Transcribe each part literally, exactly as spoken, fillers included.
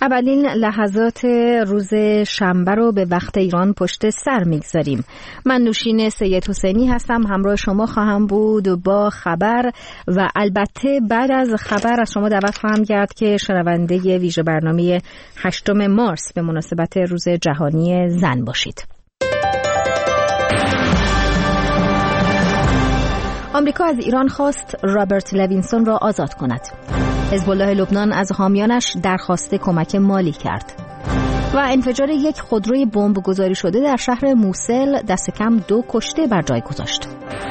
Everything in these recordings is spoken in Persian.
اولین لحظات روز شنبه رو به وقت ایران پشت سر میگذاریم. من نوشین سید حسینی هستم، همراه شما خواهم بود با خبر و البته بعد از خبر از شما دعوت خواهم کرد که شنونده ویژه برنامه هشتم مارس به مناسبت روز جهانی زن باشید. آمریکا از ایران خواست رابرت لوینسون را آزاد کند. حزب الله لبنان از حامیانش درخواست کمک مالی کرد و انفجار یک خودروی بمب گذاری شده در شهر موسل دست کم دو کشته بر جای گذاشت.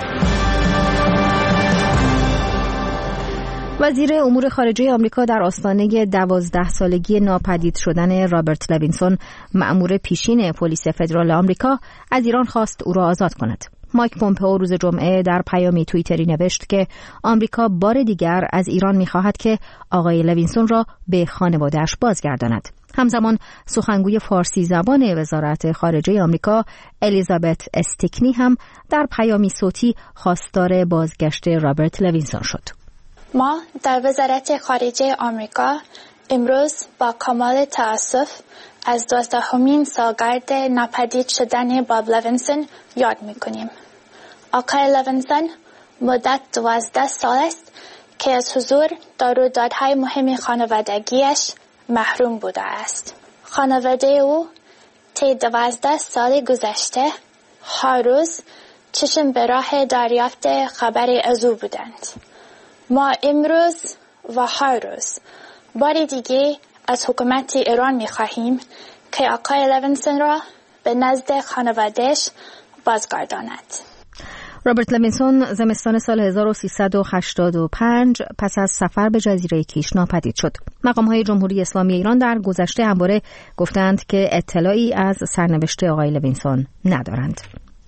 وزیر امور خارجه آمریکا در آستانه دوازده سالگی ناپدید شدن رابرت لوینسون، مأمور پیشین پلیس فدرال آمریکا، از ایران خواست او را آزاد کند. مایک پومپئو روز جمعه در پیامی توییتری نوشت که آمریکا بار دیگر از ایران می‌خواهد که آقای لوینسون را به خانواده‌اش بازگرداند. همزمان سخنگوی فارسی زبان وزارت خارجه آمریکا الیزابت استیکنی هم در پیامی صوتی خواستار بازگشت رابرت لوینسون شد. ما در وزارت خارجه آمریکا امروز با کمال تأسف از دوازدهمین سالگرد ناپدید شدن باب لوینسون یاد می‌کنیم. آقای لوینسون مدت دوازده سال است که از حضور در رویدادهای مهم خانوادگیش محروم بوده است. خانواده او طی دوازده سال گذشته هر روز چشم به راه دریافت خبری از او بودند. ما امروز و هر روز بار دیگه از حکومت ایران می‌خواهیم که آقای لوینسون را به نزد خانواده‌اش بازگرداند. رابرت لوینسون زمستان سال هزار و سیصد و هشتاد و پنج پس از سفر به جزیره کیش ناپدید شد. مقام‌های جمهوری اسلامی ایران در گذشته همواره گفتند که اطلاعی از سرنوشت آقای لوینسون ندارند.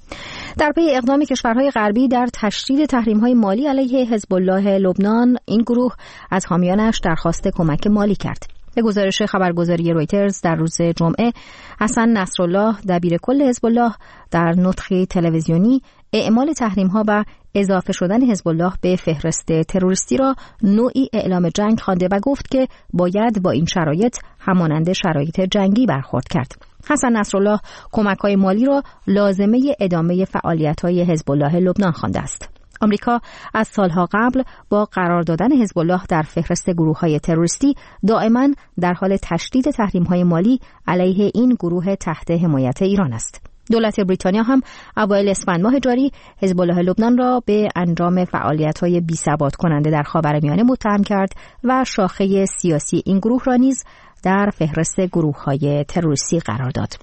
در پی اقدام کشورهای غربی در تشدید تحریم‌های مالی علیه حزب الله لبنان، این گروه از حامیانش درخواست کمک مالی کرد. به گزارش خبرگزاری رویترز در روز جمعه، حسن نصرالله دبیر کل حزب الله در نطقی تلویزیونی اعمال تحریم‌ها و اضافه شدن حزب الله به فهرست تروریستی را نوعی اعلام جنگ خوانده و گفت که باید با این شرایط همانند شرایط جنگی برخورد کرد. حسن نصرالله کمک‌های مالی را لازمه ادامه فعالیت‌های حزب الله لبنان خوانده است. آمریکا از سالها قبل با قرار دادن حزب الله در فهرست گروه‌های تروریستی دائما در حال تشدید تحریم‌های مالی علیه این گروه تحت حمایت ایران است. دولت بریتانیا هم اوایل اسفند ماه جاری حزب الله لبنان را به انجام فعالیت‌های بی‌ثبات کننده در خاورمیانه متهم کرد و شاخه سیاسی این گروه را نیز در فهرست گروه‌های تروریستی قرار داد.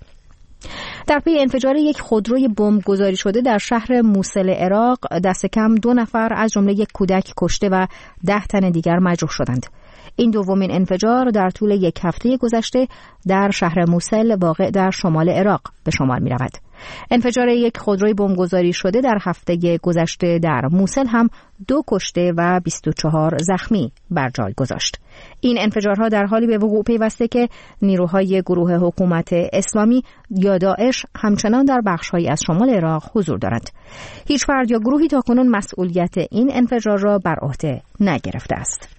در پی انفجار یک خودروی بمب گذاری شده در شهر موسل عراق، دست کم دو نفر از جمله یک کودک کشته و ده تن دیگر مجروح شدند. این دومین انفجار در طول یک هفته گذشته در شهر موسل واقع در شمال عراق به شمار می رود. انفجار یک خودروی بمبگذاری شده در هفته گذشته در موسل هم دو کشته و بیست و چهار زخمی بر جای گذاشت. این انفجارها در حالی به وقوع پیوسته که نیروهای گروه حکومت اسلامی یا داعش همچنان در بخش‌هایی از شمال عراق حضور دارند. هیچ فرد یا گروهی تاکنون مسئولیت این انفجار را بر عهده نگرفته است.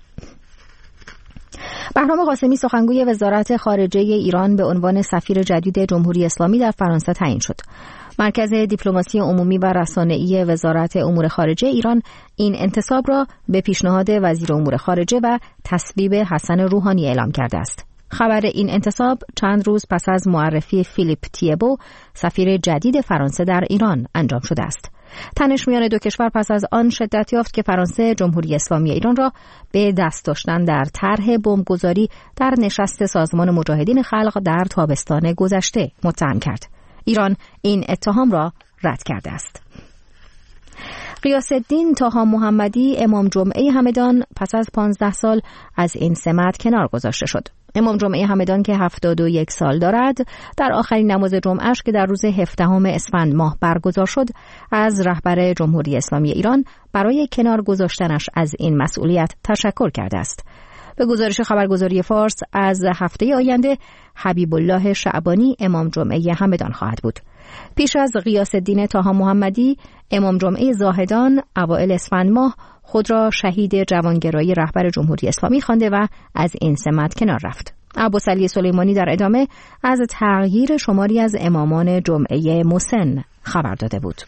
بهرام قاسمی سخنگوی وزارت خارجه ایران به عنوان سفیر جدید جمهوری اسلامی در فرانسه تعیین شد. مرکز دیپلماسی عمومی و رسانه‌ای وزارت امور خارجه ایران این انتصاب را به پیشنهاد وزیر امور خارجه و تصویب حسن روحانی اعلام کرده است. خبر این انتصاب چند روز پس از معرفی فیلیپ تیبو سفیر جدید فرانسه در ایران انجام شده است. تنش میان دو کشور پس از آن شدت یافت که فرانسه جمهوری اسلامی ایران را به دست داشتن در طرح بمبگذاری در نشست سازمان مجاهدین خلق در تابستان گذشته متهم کرد. ایران این اتهام را رد کرده است. غیاث الدین طاها محمدی امام جمعه همدان پس از پانزده سال از این سمت کنار گذاشته شد. امام جمعه همدان که هفتاد و یک سال دارد در آخرین نماز جمعهش که در روز هفدهم اسفند ماه برگزار شد از رهبر جمهوری اسلامی ایران برای کنار گذاشتنش از این مسئولیت تشکر کرده است. به گزارش خبرگزاری فارس از هفته آینده حبیب الله شعبانی امام جمعه همدان خواهد بود. پیش از غیاث الدین طاها محمدی امام جمعه زاهدان اوایل اسفند ماه خود را شهید جوانگرایی رهبر جمهوری اسلامی خوانده و از این سمت کنار رفت. عباسعلی سلیمانی در ادامه از تغییر شماری از امامان جمعه مسن خبر داده بود.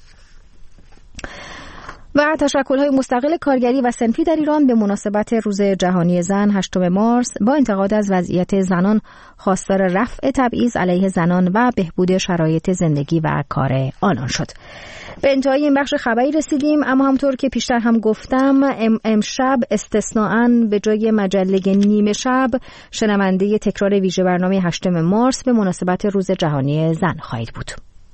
و تشکل‌های مستقل کارگری و صنفی در ایران به مناسبت روز جهانی زن هشتم مارس با انتقاد از وضعیت زنان خواستار رفع تبعیض علیه زنان و بهبود شرایط زندگی و کار آنان شد. به انتهای این بخش خبری رسیدیم، اما همطور که پیشتر هم گفتم امشب استثناءً به جای مجله نیمه شب شنونده تکرار ویژه برنامه هشتم مارس به مناسبت روز جهانی زن خواهید بود.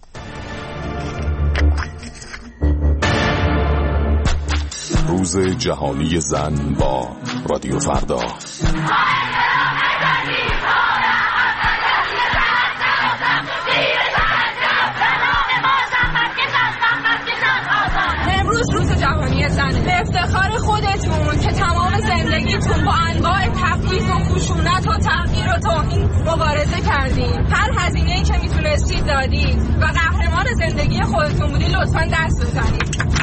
روز جهانی زن با رادیو فردا. امروز روز جهانی زن، به افتخار خودتون که تمام زندگیتون با انواع تبعیض و خشونت و تحقیر و توهین مبارزه کردین، هر هزینه‌ای که میتونستید دادید و قهرمان زندگی خودتون بودید، لطفاً دست بزنید.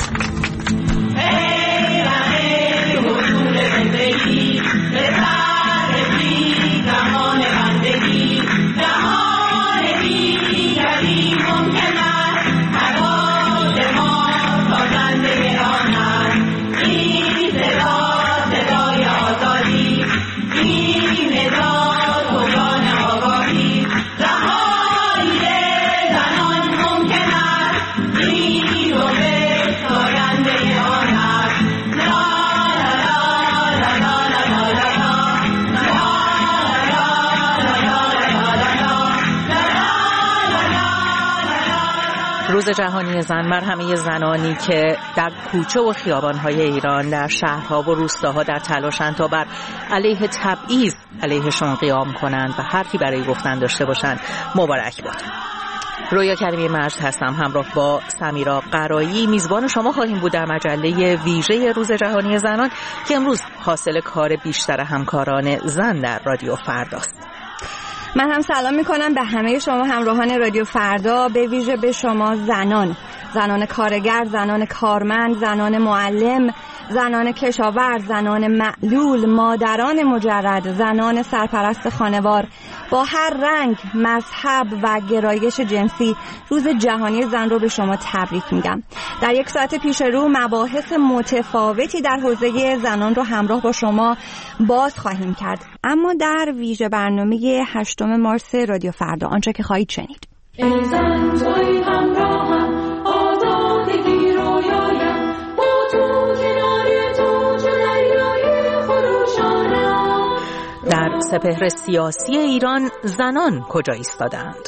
روز جهانی زن بر همه زنانی که در کوچه و خیابان‌های ایران، در شهرها و روستاها در تلاشند تا بر علیه تبعیض علیهشون قیام کنند و حرفی برای گفتن داشته باشند، مبارک باد. رویا کریمی مجد هستم، همراه با سمیرا قرایی میزبان شما خواهیم بود در مجله ویژه روز جهانی زنان که امروز حاصل کار بیشتر همکاران زن در رادیو فرداست. من هم سلام میکنم به همه شما همراهان رادیو فردا، به ویژه به شما زنان، زنان کارگر، زنان کارمند، زنان معلم، زنان کشاورز، زنان معلول، مادران مجرد، زنان سرپرست خانوار با هر رنگ، مذهب و گرایش جنسی روز جهانی زن رو به شما تبریک میگم. در یک ساعت پیش رو مباحث متفاوتی در حوزه زنان رو همراه با شما باز خواهیم کرد، اما در ویژه برنامه هشتم مارس رادیو فردا آنچه که خواهید شنید: ای زن توی همراهم، آزادگی رویایم، با تو کنار تو چو دریای خروشانم. در سپهر سیاسی ایران زنان کجا ایستادند؟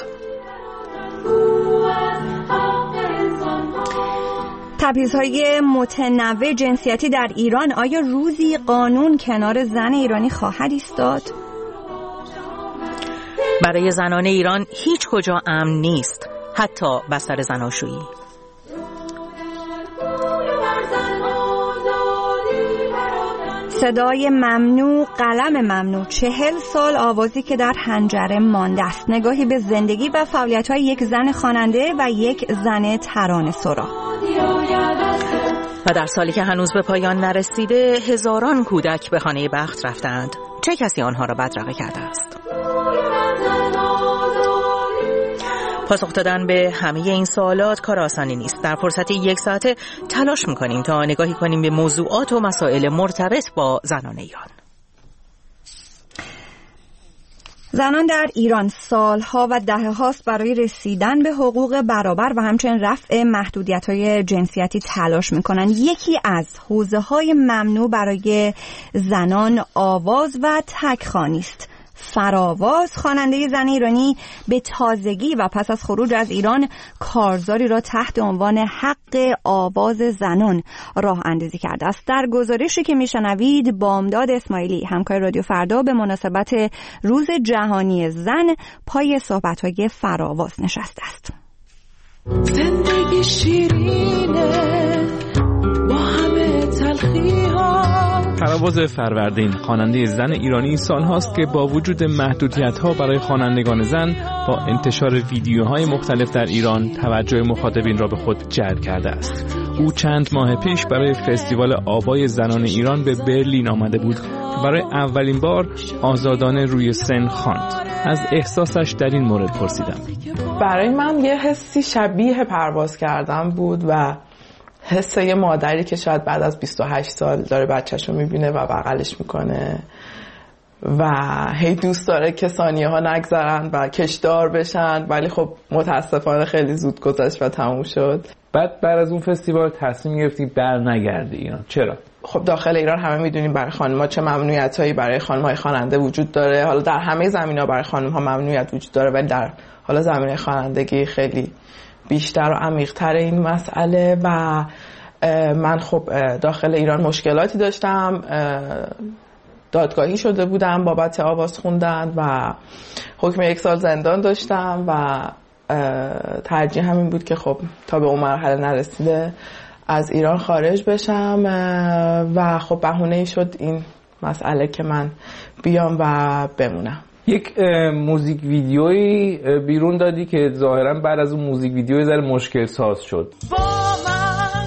تبعیض‌های متنوع جنسیتی در ایران، آیا روزی قانون کنار زن ایرانی خواهد ایستاد؟ برای زنان ایران هیچ کجا امن نیست، حتی بستر زناشویی. صدای ممنوع، قلم ممنوع، چهل سال آوازی که در حنجره مانده است. نگاهی به زندگی و فعالیت‌های یک زن خواننده و یک زن ترانه‌سرا. و در سالی که هنوز به پایان نرسیده، هزاران کودک به خانه بخت رفتند. چه کسی آنها را بدرقه کرده است؟ پاسخ دادن به همه این سوالات کار آسانی نیست. در فرصت یک ساعته تلاش می‌کنیم تا نگاهی کنیم به موضوعات و مسائل مرتبط با زنان ایران. زنان در ایران سالها و دهه‌هاست برای رسیدن به حقوق برابر و همچنین رفع محدودیت‌های جنسیتی تلاش می‌کنند. یکی از حوزه‌های ممنوع برای زنان آواز و تک‌خوانی است. فراواز، خواننده زن ایرانی، به تازگی و پس از خروج از ایران کارزاری را تحت عنوان حق آواز زنان راه اندازی کرده است. در گزارشی که میشنوید بامداد اسماعیلی، همکار رادیو فردا، به مناسبت روز جهانی زن پای صحبت‌های فراواز نشسته است. زندگی شیرینه با همه تلخی‌ها. فراواز فروردین، خواننده زن ایرانی، سالهاست که با وجود محدودیت‌ها برای خوانندگان زن با انتشار ویدیوهای مختلف در ایران توجه مخاطبین را به خود جلب کرده است. او چند ماه پیش برای فستیوال آوای زنان ایران به برلین آمده بود برای اولین بار آزادانه روی سن خواند. از احساسش در این مورد پرسیدم. برای من یه حسی شبیه پرواز کردن بود و حس یه مادری که شاید بعد از بیست و هشت سال داره بچه‌شو میبینه و بغلش میکنه و هی دوست داره که ثانیه ها نگذرن و کشدار بشن، ولی خب متاسفانه خیلی زود گذشت و تموم شد. بعد بعد از اون فستیوال تصمیم گرفتی بر نگردی ایران. چرا؟ خب داخل ایران همه میدونیم برای خانم‌ها چه ممنوعیتایی برای خانم‌های خواننده وجود داره. حالا در همه زمینه‌ها برای خانم‌ها ممنوعیت وجود داره، ولی در حالا زمینه خوانندگی خیلی بیشتر و عمیق‌تر این مسئله. و من خب داخل ایران مشکلاتی داشتم، دادگاهی شده بودم بابت آواز خوندن و حکم یک سال زندان داشتم و ترجیح همین بود که خب تا به اون مرحله نرسیده از ایران خارج بشم و خب بهونه‌ای شد این مسئله که من بیام و بمونم. یک موزیک ویدیویی بیرون دادی که ظاهرا بعد از اون موزیک ویدیو یه ذره مشکل ساز شد. با من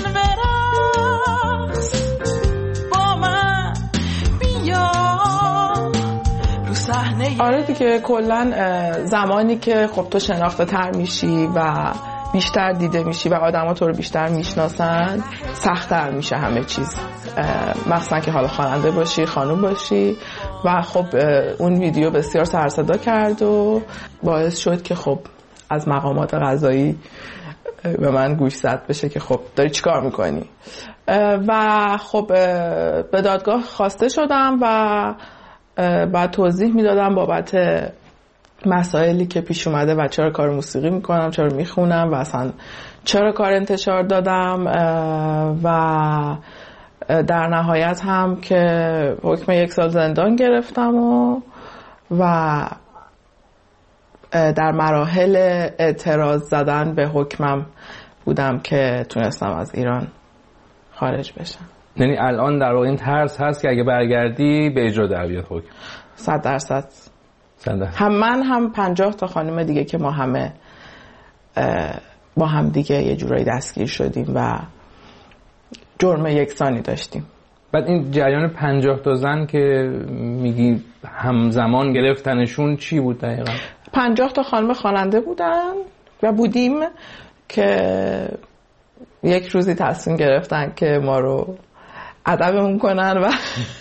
برقص، با من بیا رو صحنه. آره دیگه، کلا زمانی که خب تو شناخته تر میشی و بیشتر دیده میشی و آدما تو رو بیشتر میشناسن، سخت‌تر میشه همه چیز، مخصوصا که حالا خواننده باشی، خانوم باشی. و خب اون ویدیو بسیار سر صدا کرد و باعث شد که خب از مقامات قضایی به من گوش زد بشه که خب داری چیکار میکنی. و خب به دادگاه خواسته شدم و بعد توضیح میدادم بابت مسائلی که پیش اومده و چرا کار موسیقی میکنم، چرا میخونم و اصلا چرا کار انتشار دادم. و در نهایت هم که حکم یک سال زندان گرفتم و و در مراحل اعتراض زدن به حکمم بودم که تونستم از ایران خارج بشم. یعنی الان در واقع این ترس هست که اگه برگردی به اجرا در بیاد حکم؟ صد درصد. هم من هم پنجاه تا خانم دیگه که ما همه با هم دیگه یه جورایی دستگیر شدیم و جرم یکسانی داشتیم. بعد این جریان پنجاه تا زن که میگی همزمان گرفتنشون چی بود دقیقا؟ پنجاه تا خانم خواننده بودن و بودیم که یک روزی تصمیم گرفتن که ما رو ادبمون کنن و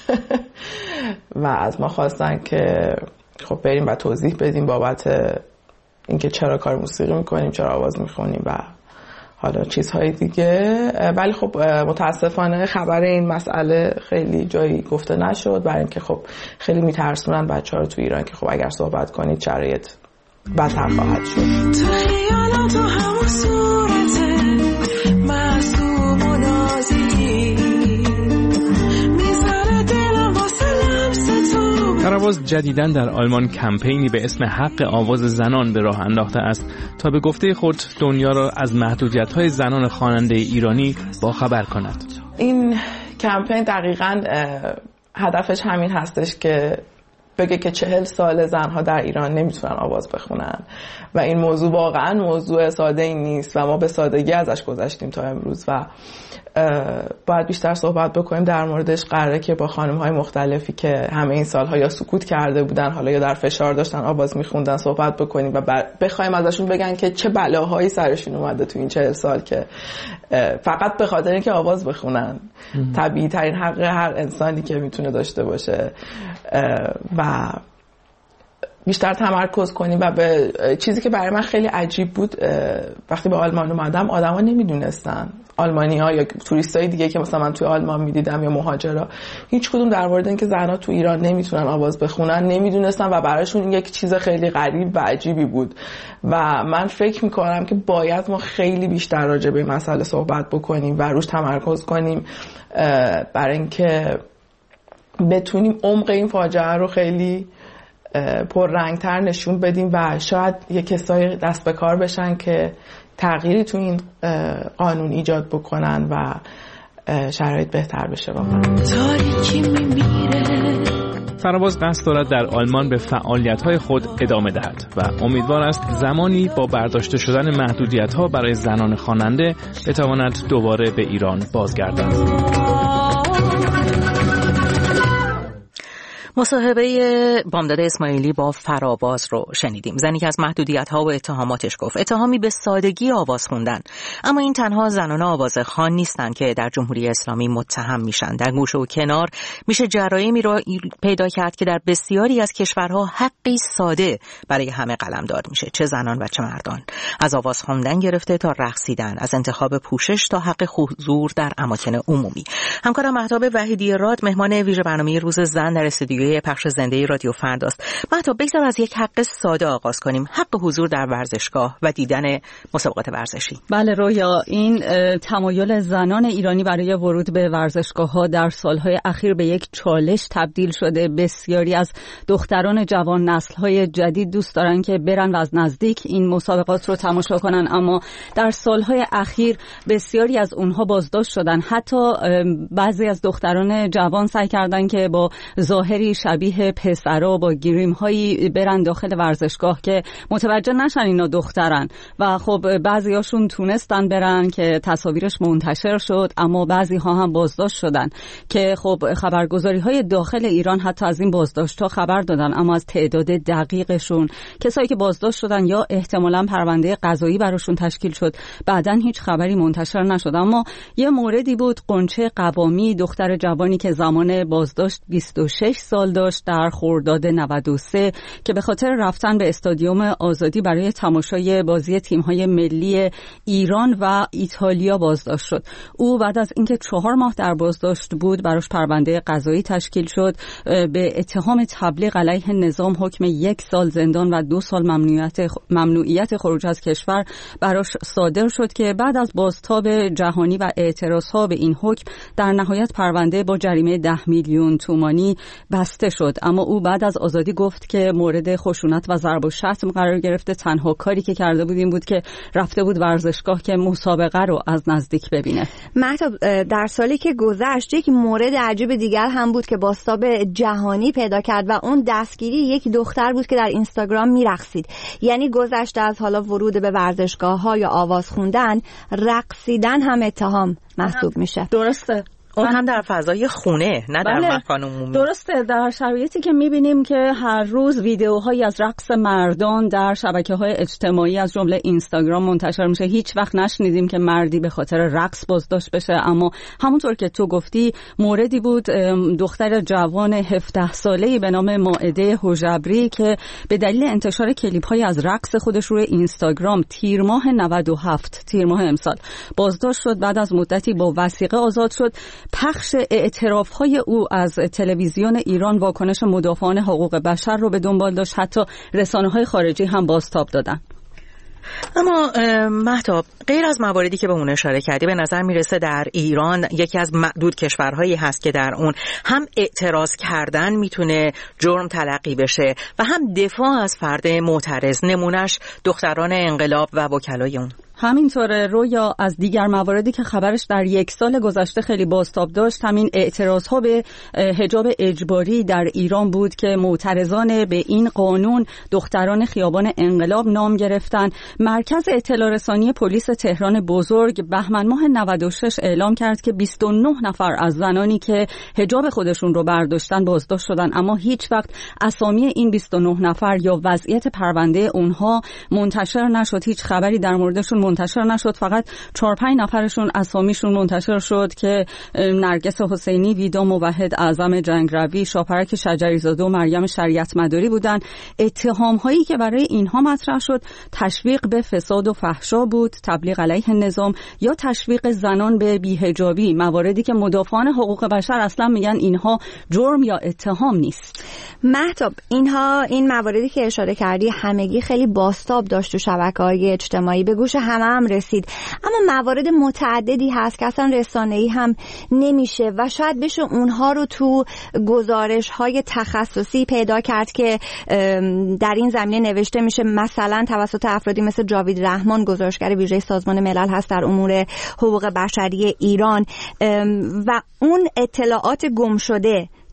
و از ما خواستن که خب بریم و توضیح بدیم بابت اینکه چرا کار موسیقی میکنیم، چرا آواز میخونیم و حالا چیزهای دیگه. ولی خب متاسفانه خبر این مسئله خیلی جایی گفته نشد، برای اینکه خب خیلی میترسونن بچه‌ها رو تو ایران که خب اگر صحبت کنید شرایط بدتر خواهد شد. تو خیالات و همون صورت معصوم و نازی میذاره دلم واسه لمس تو. تراواز جدیداً در آلمان کمپینی به اسم حق آواز زنان به راه انداخته است تا به گفته خود دنیا را از محدودیت‌های زنان خواننده ایرانی باخبر کند. این کمپین دقیقاً هدفش همین هستش که بگه که چهل سال زنها در ایران نمیتونن آواز بخونن و این موضوع واقعا موضوع ساده ای نیست و ما به سادگی ازش گذشتیم تا امروز و باید بیشتر صحبت بکنیم در موردش. قراره که با خانم‌های مختلفی که همه این سالها یا سکوت کرده بودن حالا یا در فشار داشتن آواز میخوندن صحبت بکنیم و بخوایم ازشون بگن که چه بلاهایی سرشون اومده تو این چهل سال که فقط به خاطر اینکه آواز بخونن. طبیعی ترین حق هر انسانی که میتونه داشته باشه و بیشتر تمرکز کنیم. و به چیزی که برای من خیلی عجیب بود وقتی به آلمان اومدم، آدما نمیدونستن، آلمانی‌ها یا توریستای دیگه که مثلا من توی آلمان میدیدم یا مهاجرا، هیچ کدوم در مورد اینکه زن‌ها تو ایران نمیتونن آواز بخونن نمیدونستن و برایشون این یک چیز خیلی غریب و عجیبی بود. و من فکر میکنم که باید ما خیلی بیشتر راجع به این مسئله صحبت بکنیم و روش تمرکز کنیم برای اینکه بتونیم عمق این فاجعه رو خیلی پررنگتر نشون بدیم و شاید یه کسایی دست به کار بشن که تغییری تو این قانون ایجاد بکنن و شرایط بهتر بشه. واقعا تاریکی میمیره. تراواز قصد دارد در آلمان به فعالیت‌های خود ادامه دهد و امیدوار است زمانی با برداشته شدن محدودیت‌ها برای زنان خواننده بتواند دوباره به ایران بازگردد. مصاحبه بامداد اسماعیلی با فراواز رو شنیدیم. زنی که از محدودیت‌ها و اتهاماتش گفت. اتهامی به سادگی آواز خوندن. اما این تنها زنان آوازخوان نیستن که در جمهوری اسلامی متهم میشن. در گوشه و کنار میشه جرایمی رو پیدا کرد که در بسیاری از کشورها حقی ساده برای همه قلمداد میشه، چه زنان و چه مردان. از آواز خواندن گرفته تا رقصیدن، از انتخاب پوشش تا حق حضور در اماکن عمومی. همکارم مهتاب وحیدی راد مهمان ویژه برنامه روز زن در استودیوی پخش زنده رادیو فرداست. مهتاب، بگذار از یک حق ساده آغاز کنیم، حق حضور در ورزشگاه و دیدن مسابقات ورزشی. بله رویا، این تمایل زنان ایرانی برای ورود به ورزشگاه‌ها در سالهای اخیر به یک چالش تبدیل شده. بسیاری از دختران جوان، نسل‌های جدید دوست دارن که برن و از نزدیک این مسابقات رو تماشا کنن، اما در سالهای اخیر بسیاری از اونها بازداشت شدن. حتی بعضی از دختران جوان سعی کردن که با ظاهری شبیه پسرا با گریم‌هایی برن داخل ورزشگاه که متوجه نشن اینا دخترن و خب بعضیاشون تونستن برن که تصاویرش منتشر شد، اما بعضی ها هم بازداشت شدن که خب خبرگزاری‌های داخل ایران حتی از این بازداشت‌ها خبر دادن، اما از تعداد دقیقشون، کسایی که بازداشت شدن یا احتمالاً پرونده قضایی براشون تشکیل شد، بعدن هیچ خبری منتشر نشد. اما یه موردی بود، قنچه قوامی، دختر جوانی که زمان بازداشت بیست و شش سال داشت، در خرداد نود و سه که به خاطر رفتن به استادیوم آزادی برای تماشای بازی تیم‌های ملی ایران و ایتالیا بازداشت شد. او بعد از اینکه چهار ماه در بازداشت بود براش پرونده قضایی تشکیل شد. به اتهام تبلیغ علیه نظام حکم یک سال زندان و دو سال ممنوعیت ممنوعیت خروج از کشور براش صادر شد که بعد از بازتاب جهانی و اعتراضها به این حکم در نهایت پرونده با جریمه ده میلیون تومانی بسته شد. اما او بعد از آزادی گفت که مورد خشونت و ضرب و شتم قرار گرفته. تنها کاری که کرده بود این بود که رفته بود ورزشگاه که مسابقه رو از نزدیک ببینه. مهتاب، در سالی که گذشت یک مورد عجیب دیگر هم بود که بازتاب جهانی پیدا کرد و اون دستگیری یک دختر بود که در اینستاگرام میرقصید. یعنی گذشته از حالا ورود به ورزشگاه‌ها یا آواز خوندن، رقصیدن هم اتهام محسوب میشه. درسته. اون هم در فضای خونه، نه در بله. مکان عمومی. درسته، در شرایطی که میبینیم که هر روز ویدیوهایی از رقص مردان در شبکه‌های اجتماعی از جمله اینستاگرام منتشر میشه، هیچ وقت نشنیدیم که مردی به خاطر رقص بازداشت بشه. اما همونطور که تو گفتی، موردی بود دختر جوان هفده ساله‌ای به نام مائده حجبری که به دلیل انتشار کلیپ‌های از رقص خودش روی اینستاگرام تیر ماه نود و هفت، تیر ماه امسال بازداشت شد. بعد از مدتی با وثیقه آزاد شد. پخش اعتراف‌های او از تلویزیون ایران واکنش مدافعان حقوق بشر رو به دنبال داشت، حتی رسانه‌های خارجی هم بازتاب دادن. اما مهتاب، غیر از مواردی که به اون اشاره کردی، به نظر میرسه در ایران یکی از معدود کشورهایی هست که در اون هم اعتراض کردن میتونه جرم تلقی بشه و هم دفاع از فرد معترض، نمونش دختران انقلاب و وکلای اون. همینطوره رویا. از دیگر مواردی که خبرش در یک سال گذشته خیلی بازتاب داشت، همین اعتراضها به حجاب اجباری در ایران بود که معترضان به این قانون دختران خیابان انقلاب نام گرفتن. مرکز اطلاع رسانی پلیس تهران بزرگ بهمن ماه نود و شش اعلام کرد که بیست و نه نفر از زنانی که حجاب خودشون رو برداشتن بازداشت شدن، اما هیچ وقت اسامی این بیست و نه نفر یا وضعیت پرونده اونها منتشر نشد. هیچ خبری در موردشون منتشر نشد. فقط چهار پنج نفرشون اسامیشون منتشر شد که نرگس حسینی، ویدا موحد اعظم جنگروی، شاپرک شجریزاده و مریم شریعت مداری بودن. اتهام هایی که برای اینها مطرح شد تشویق به فساد و فحشا بود، تبلیغ علیه نظام یا تشویق زنان به بی‌حجابی، مواردی که مدافعان حقوق بشر اصلا میگن اینها جرم یا اتهام نیست. مهتاب، اینها این مواردی که اشاره کردی همگی خیلی بازتاب داشت تو شبکه‌های اجتماعی، به گوش همه هم رسید، اما موارد متعددی هست که اصلا رسانه‌ای هم نمیشه و شاید بشه اونها رو تو گزارش‌های تخصصی پیدا کرد که در این زمینه نوشته میشه، مثلا توسط افرادی مثل جاوید رحمان، گزارشگر ویژه سازمان ملل هست در امور حقوق بشری ایران، و اون اطلاعات گم شده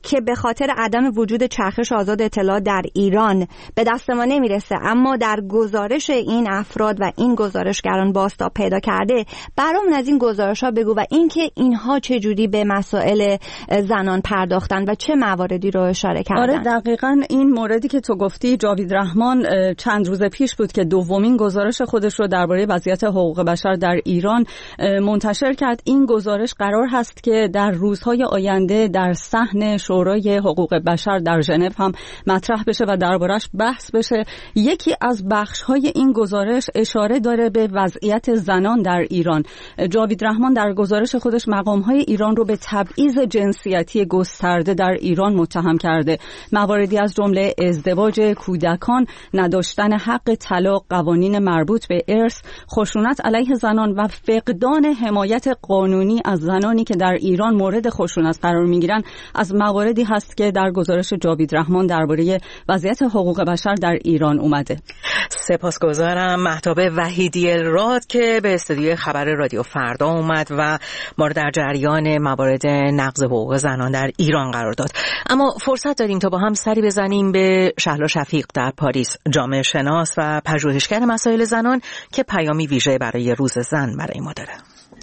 که به خاطر عدم وجود چرخش آزاد اطلاع در ایران به دست ما نمیرسه، اما در گزارش این افراد و این گزارشگران بازتاب پیدا کرده. برامون از این گزارش‌ها بگو و اینکه اینها چه جوری به مسائل زنان پرداختن و چه مواردی رو اشاره کردن. آره دقیقاً این موردی که تو گفتی، جاوید رحمان چند روز پیش بود که دومین گزارش خودش رو درباره وضعیت حقوق بشر در ایران منتشر کرد. این گزارش قرار هست که در روزهای آینده در صحن شورای حقوق بشر در ژنو هم مطرح بشه و دربارش بحث بشه. یکی از بخش‌های این گزارش اشاره داره به وضعیت زنان در ایران. جاوید رحمان در گزارش خودش مقام‌های ایران رو به تبعیض جنسیتی گسترده در ایران متهم کرده. مواردی از جمله ازدواج کودکان، نداشتن حق طلاق، قوانین مربوط به ارث، خشونت علیه زنان و فقدان حمایت قانونی از زنانی که در ایران مورد خشونت قرار می‌گیرن از مواردی هست که در گزارش جاوید رحمان درباره وضعیت حقوق بشر در ایران اومده. سپاسگزارم مهتاب وحیدی الراد که به استودیو خبر رادیو فردا اومد و ما رو در جریان موارد نقض حقوق زنان در ایران قرار داد. اما فرصت داریم تا با هم سری بزنیم به شهلا شفیق در پاریس، جامعه شناس و پژوهشگر مسائل زنان که پیامی ویژه برای روز زن برای ما داره.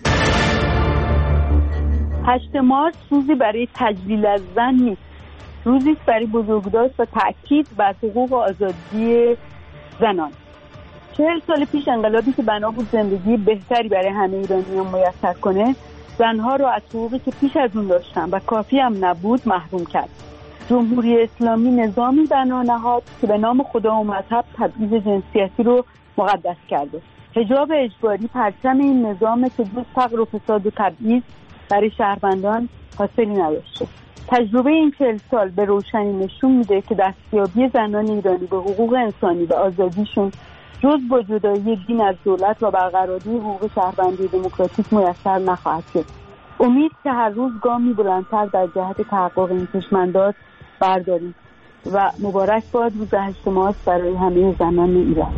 هشت مارس روزی برای تجلیل از زن نیست، روزی برای بزرگداشت و تأکید بر حقوق و آزادی زنان. چهل سال پیش انقلابی که بنا بود زندگی بهتری برای همه ایرانیان میسر کنه، زنها رو از حقوقی که پیش از اون داشتن و کافی هم نبود محروم کرد. جمهوری اسلامی نظامی بنا نهاد که به نام خدا و مذهب تبعیض جنسیتی رو مقدس کرده. حجاب اجباری پرچم این نظامه که جز فقر و فساد و تبعیض برای شهروندان حاصلی نداشته. تجربه این چهل سال به روشنی نشون میده که دستیابی زنان ایرانی به حقوق انسانی و آزادیشون جز با جدایی دین از دولت و برقراری حقوق شهروندی دموکراتیک میسر نخواهد شد. امید که هر روز گامی بلندتر در جهت تحقق این چشمانداز برداریم و مبارک باد روز هشت مارس برای همه زنان ایران.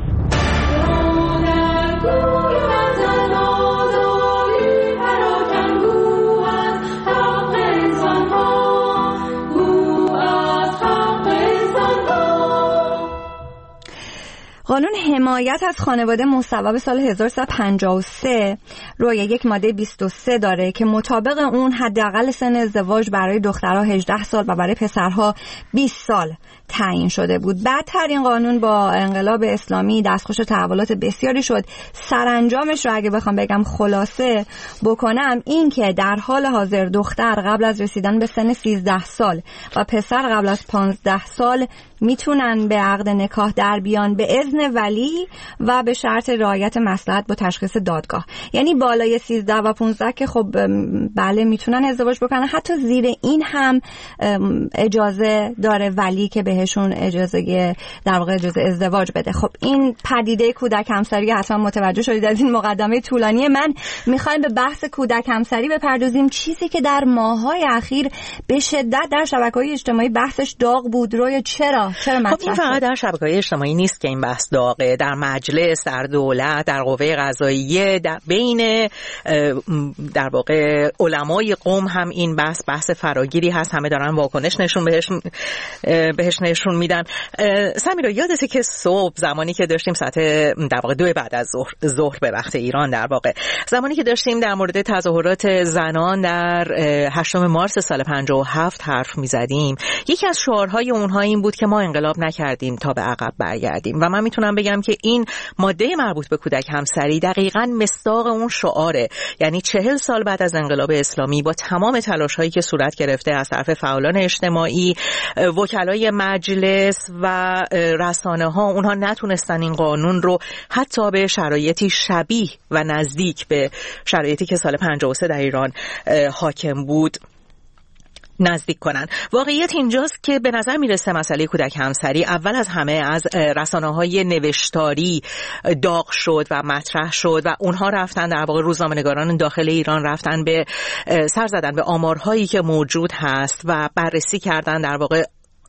قانون حمایت از خانواده مصوب سال هزار و سیصد و پنجاه و سه روی یک ماده بیست و سه داره که مطابق اون حداقل سن ازدواج برای دخترها هجده سال و برای پسرها بیست سال تعیین شده بود. بعدتر این قانون با انقلاب اسلامی دستخوش تحولات بسیاری شد. سرانجامش رو اگه بخوام بگم خلاصه بکنم این که در حال حاضر دختر قبل از رسیدن به سن سیزده سال و پسر قبل از پانزده سال میتونن به عقد نکاح در بیان به اذن ولی و به شرط رعایت مصلحت با تشخیص دادگاه. یعنی بالای سیزده و پانزده که خب بله میتونن ازدواج بکنن، حتی زیر این هم اجازه داره ولی که بهشون اجازه در واقع اجازه ازدواج بده. خب این پدیده کودک همسری حتما متوجه شدید از این مقدمه طولانی من. میخوایم به بحث کودک همسری بپردازیم، چیزی که در ماه‌های اخیر به شدت در شبکه‌های اجتماعی بحثش داغ بود. رویا چرا چرا خب این فقط در شبکه‌های اجتماعی نیست که این بحث داغه، در مجلس، در دولت، در قوه قضاییه، در بین در واقع علمای قوم هم این بحث بحث فراگیری هست. همه دارن واکنش نشون بهش بهش نشون میدن. سمیرا یادته که صبح زمانی که داشتیم ساعت در واقع دو بعد از ظهر ظهر به وقت ایران در واقع زمانی که داشتیم در مورد تظاهرات زنان در هشتم مارس سال پنجاه و هفت حرف میزدیم، یکی از شعارهای اونها این بود که ما انقلاب نکردیم تا به عقب برگردیم و من میتونم بگم که این ماده مربوط به کودک همسری دقیقاً مصداق اون شعاره. یعنی چهل سال بعد از انقلاب اسلامی با تمام تلاش‌هایی که صورت گرفته از طرف فعالان اجتماعی، وکلای مجلس و رسانه‌ها، اونها نتونستن این قانون رو حتی به شرایطی شبیه و نزدیک به شرایطی که سال پنجاه و سه در ایران حاکم بود نزدیک کنن. واقعیت اینجاست که به نظر میرسه مسئله کودک همسری اول از همه از رسانه‌های نوشتاری داغ شد و مطرح شد و اونها رفتن در واقع روزنامه‌نگاران داخل ایران رفتن به سر زدن به آمارهایی که موجود هست و بررسی کردن در واقع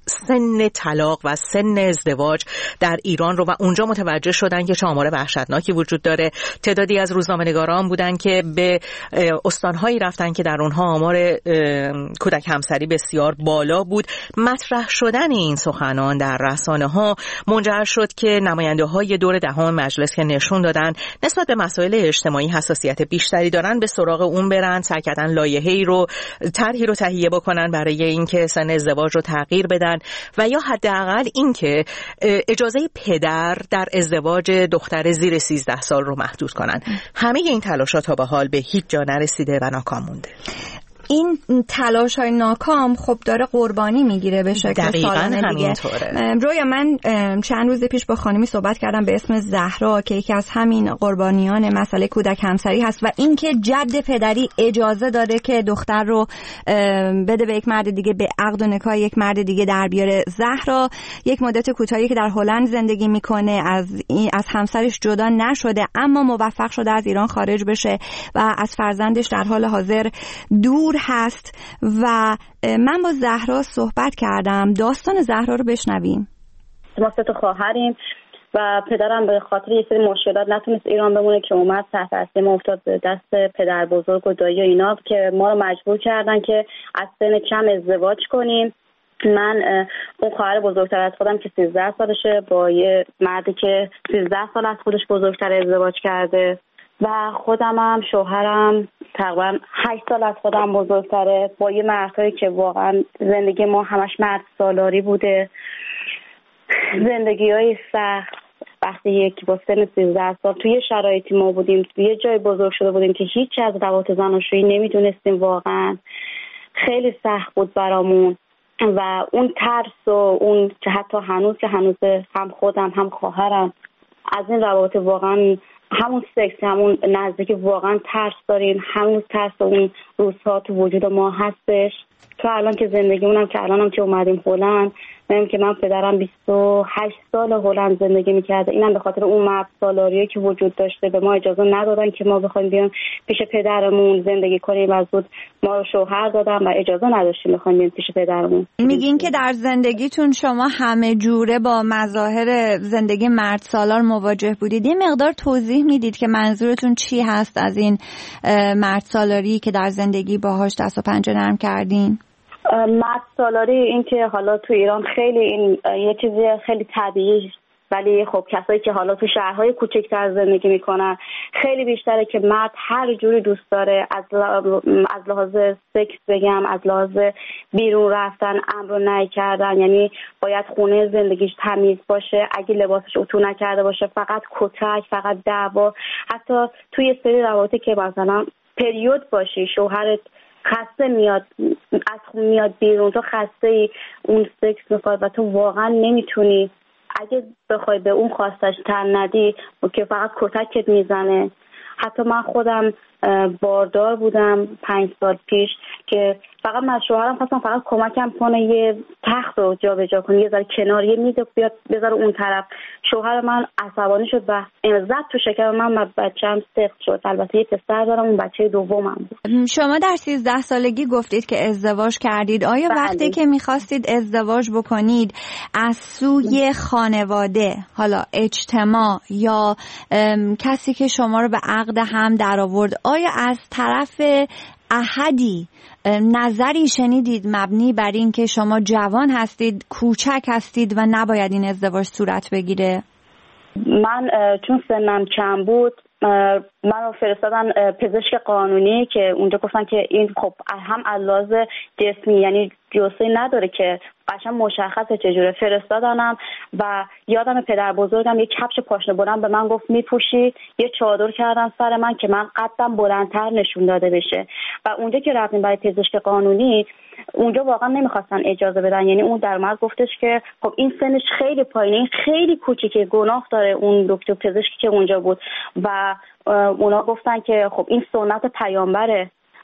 سن طلاق و سن ازدواج در ایران رو و اونجا متوجه شدن که چه آمار وحشتناکی وجود داره. تعدادی از روزنامه‌نگاران بودن که به استان‌هایی رفتن که در اونها آمار کودک همسری بسیار بالا بود. مطرح شدن این سخنان در رسانه‌ها منجر شد که نماینده‌های دور دهم مجلس که نشون دادن نسبت به مسائل اجتماعی حساسیت بیشتری دارن به سراغ اون برن، سعی کردن لایحه‌ای رو طرحی رو تهیه بکنن برای اینکه سن ازدواج رو تغییر بدن و یا حداقل اینکه اجازه پدر در ازدواج دختر زیر سیزده سال رو محدود کنن. همه این تلاشات تا به حال به هیچ جا نرسیده و ناکام مونده. این تلاش های ناکام خب داره قربانی میگیره به شکل سالانه دیگه. رویا من چند روز پیش با خانمی صحبت کردم به اسم زهرا که یکی از همین قربانیان مسئله کودک همسری هست و اینکه جد پدری اجازه داره که دختر رو بده به یک مرد دیگه، به عقد و نکاح یک مرد دیگه در بیاره. زهرا یک مدت کوتاهی که در هلند زندگی میکنه، از از همسرش جدا نشده اما موفق شده از ایران خارج بشه و از فرزندش در حال حاضر دور هست و من با زهرا صحبت کردم. داستان زهرا رو بشنویم. ما سه تا خواهریم و پدرم به خاطر یه سری مشکلات نتونست ایران بمونه که اومد تحت تاثیر ما افتاد به دست پدر بزرگ و دایی و اینا که ما رو مجبور کردن که از سن کم ازدواج کنیم. من اون خواهر بزرگتر از خودم که سیزده سالشه با یه مردی که سیزده سال از خودش بزرگتر ازدواج کرده و خودم هم شوهرم تقریبا هشت سال از خودم بزرگتره با یه مردایی که واقعا زندگی ما همش مرد سالاری بوده. زندگی های سخت وقتی یکی با سن سیزده سال توی شرایطی ما بودیم، توی یه جای بزرگ شده بودیم که هیچ از روابط زناشویی نمیدونستیم، واقعا خیلی سخت بود برامون و اون ترس و اون که حتی هنوز که هنوز هم خودم هم خواهرم از این روابط واقعا همون سکس همون نزدیکی واقعا ترس داریم. همون ترس اون روزها تو وجود ما هستش. تو الان که زندگیمونم که الانم که اومدیم هلند، میگم که من پدرم بیست و هشت سال هلند زندگی میکرده، اینم به خاطر اون مرد سالاریه که وجود داشته به ما اجازه ندادن که ما بخوایم بیان پیش پدرمون زندگی کنیم و زود ما رو شوهر دادن و اجازه نداشتیم بخوایم بیان پیش پدرمون. میگین که در زندگیتون شما همه جوره با مظاهر زندگی مرد سالار مواجه بودید. یه مقدار توضیح میدید که منظورتون چی هست از این مرد سالاری که در زندگی باهاش دست و پنجه نرم کردین؟ مرد سالاری این که حالا تو ایران خیلی این یه چیزی خیلی طبیعی، ولی خب کسایی که حالا تو شهرهای کوچکتر زندگی میکنن خیلی بیشتره که مرد هر جوری دوست داره، از از لحاظ سکس بگم، از لحاظ بیرون رفتن، امر و نهی کردن، یعنی باید خونه زندگیش تمیز باشه، اگه لباسش اتو نکرده باشه فقط کتک، فقط دعوا. حتی توی سری روابطی که مثلا پریود باشی، شوهرت خسته میاد از خون میاد بیرون، تو خسته ای، اون سکس میخواد و تو واقعا نمیتونی، اگه بخوای به اون خواستش تن ندی که فقط کتکت میزنه. حتی من خودم باردار بودم پنج سال پیش که فقط من شوهرم خواستم فقط کمکم کنه یه تخت رو جا به جا کنه، یه ذره کنار، یه میز بیاد بذاره اون طرف. شوهر من عصبانی شد و زد تو شکم من و بچه‌م سخت شد. البته یه پسر دارم، اون بچه دومم بود. شما در سیزده سالگی گفتید که ازدواج کردید. آیا بله. وقتی که میخواستید ازدواج بکنید از سوی خانواده، حالا اجتماع یا کسی که شما رو به عقد هم در آورد، آیا از طرف احدی نظری شنیدید مبنی بر این که شما جوان هستید، کوچک هستید و نباید این ازدواج صورت بگیره؟ من چون سنم کم بود من رو فرستادن پزشک قانونی که اونجا گفتن که این خب هم علاوه جسمی یعنی جوسی نداره که قشنگ مشخصه چجوره. فرستادنم و یادم پدر بزرگم یک کفش پاشنه بلند به من گفت میپوشی، یه چادر کردن سر من که من قدم بلندتر نشون داده بشه. و اونجا که رفتیم برای پزشک قانونی اونجا واقعا نمیخواستن اجازه بدن، یعنی اون در مرد گفتش که خب این سنش خیلی پایینه، خیلی کوچیکه، گناه داره اون دکتر پزشکی که اونجا بود و اونا گفتن که خب این سنت پیامبره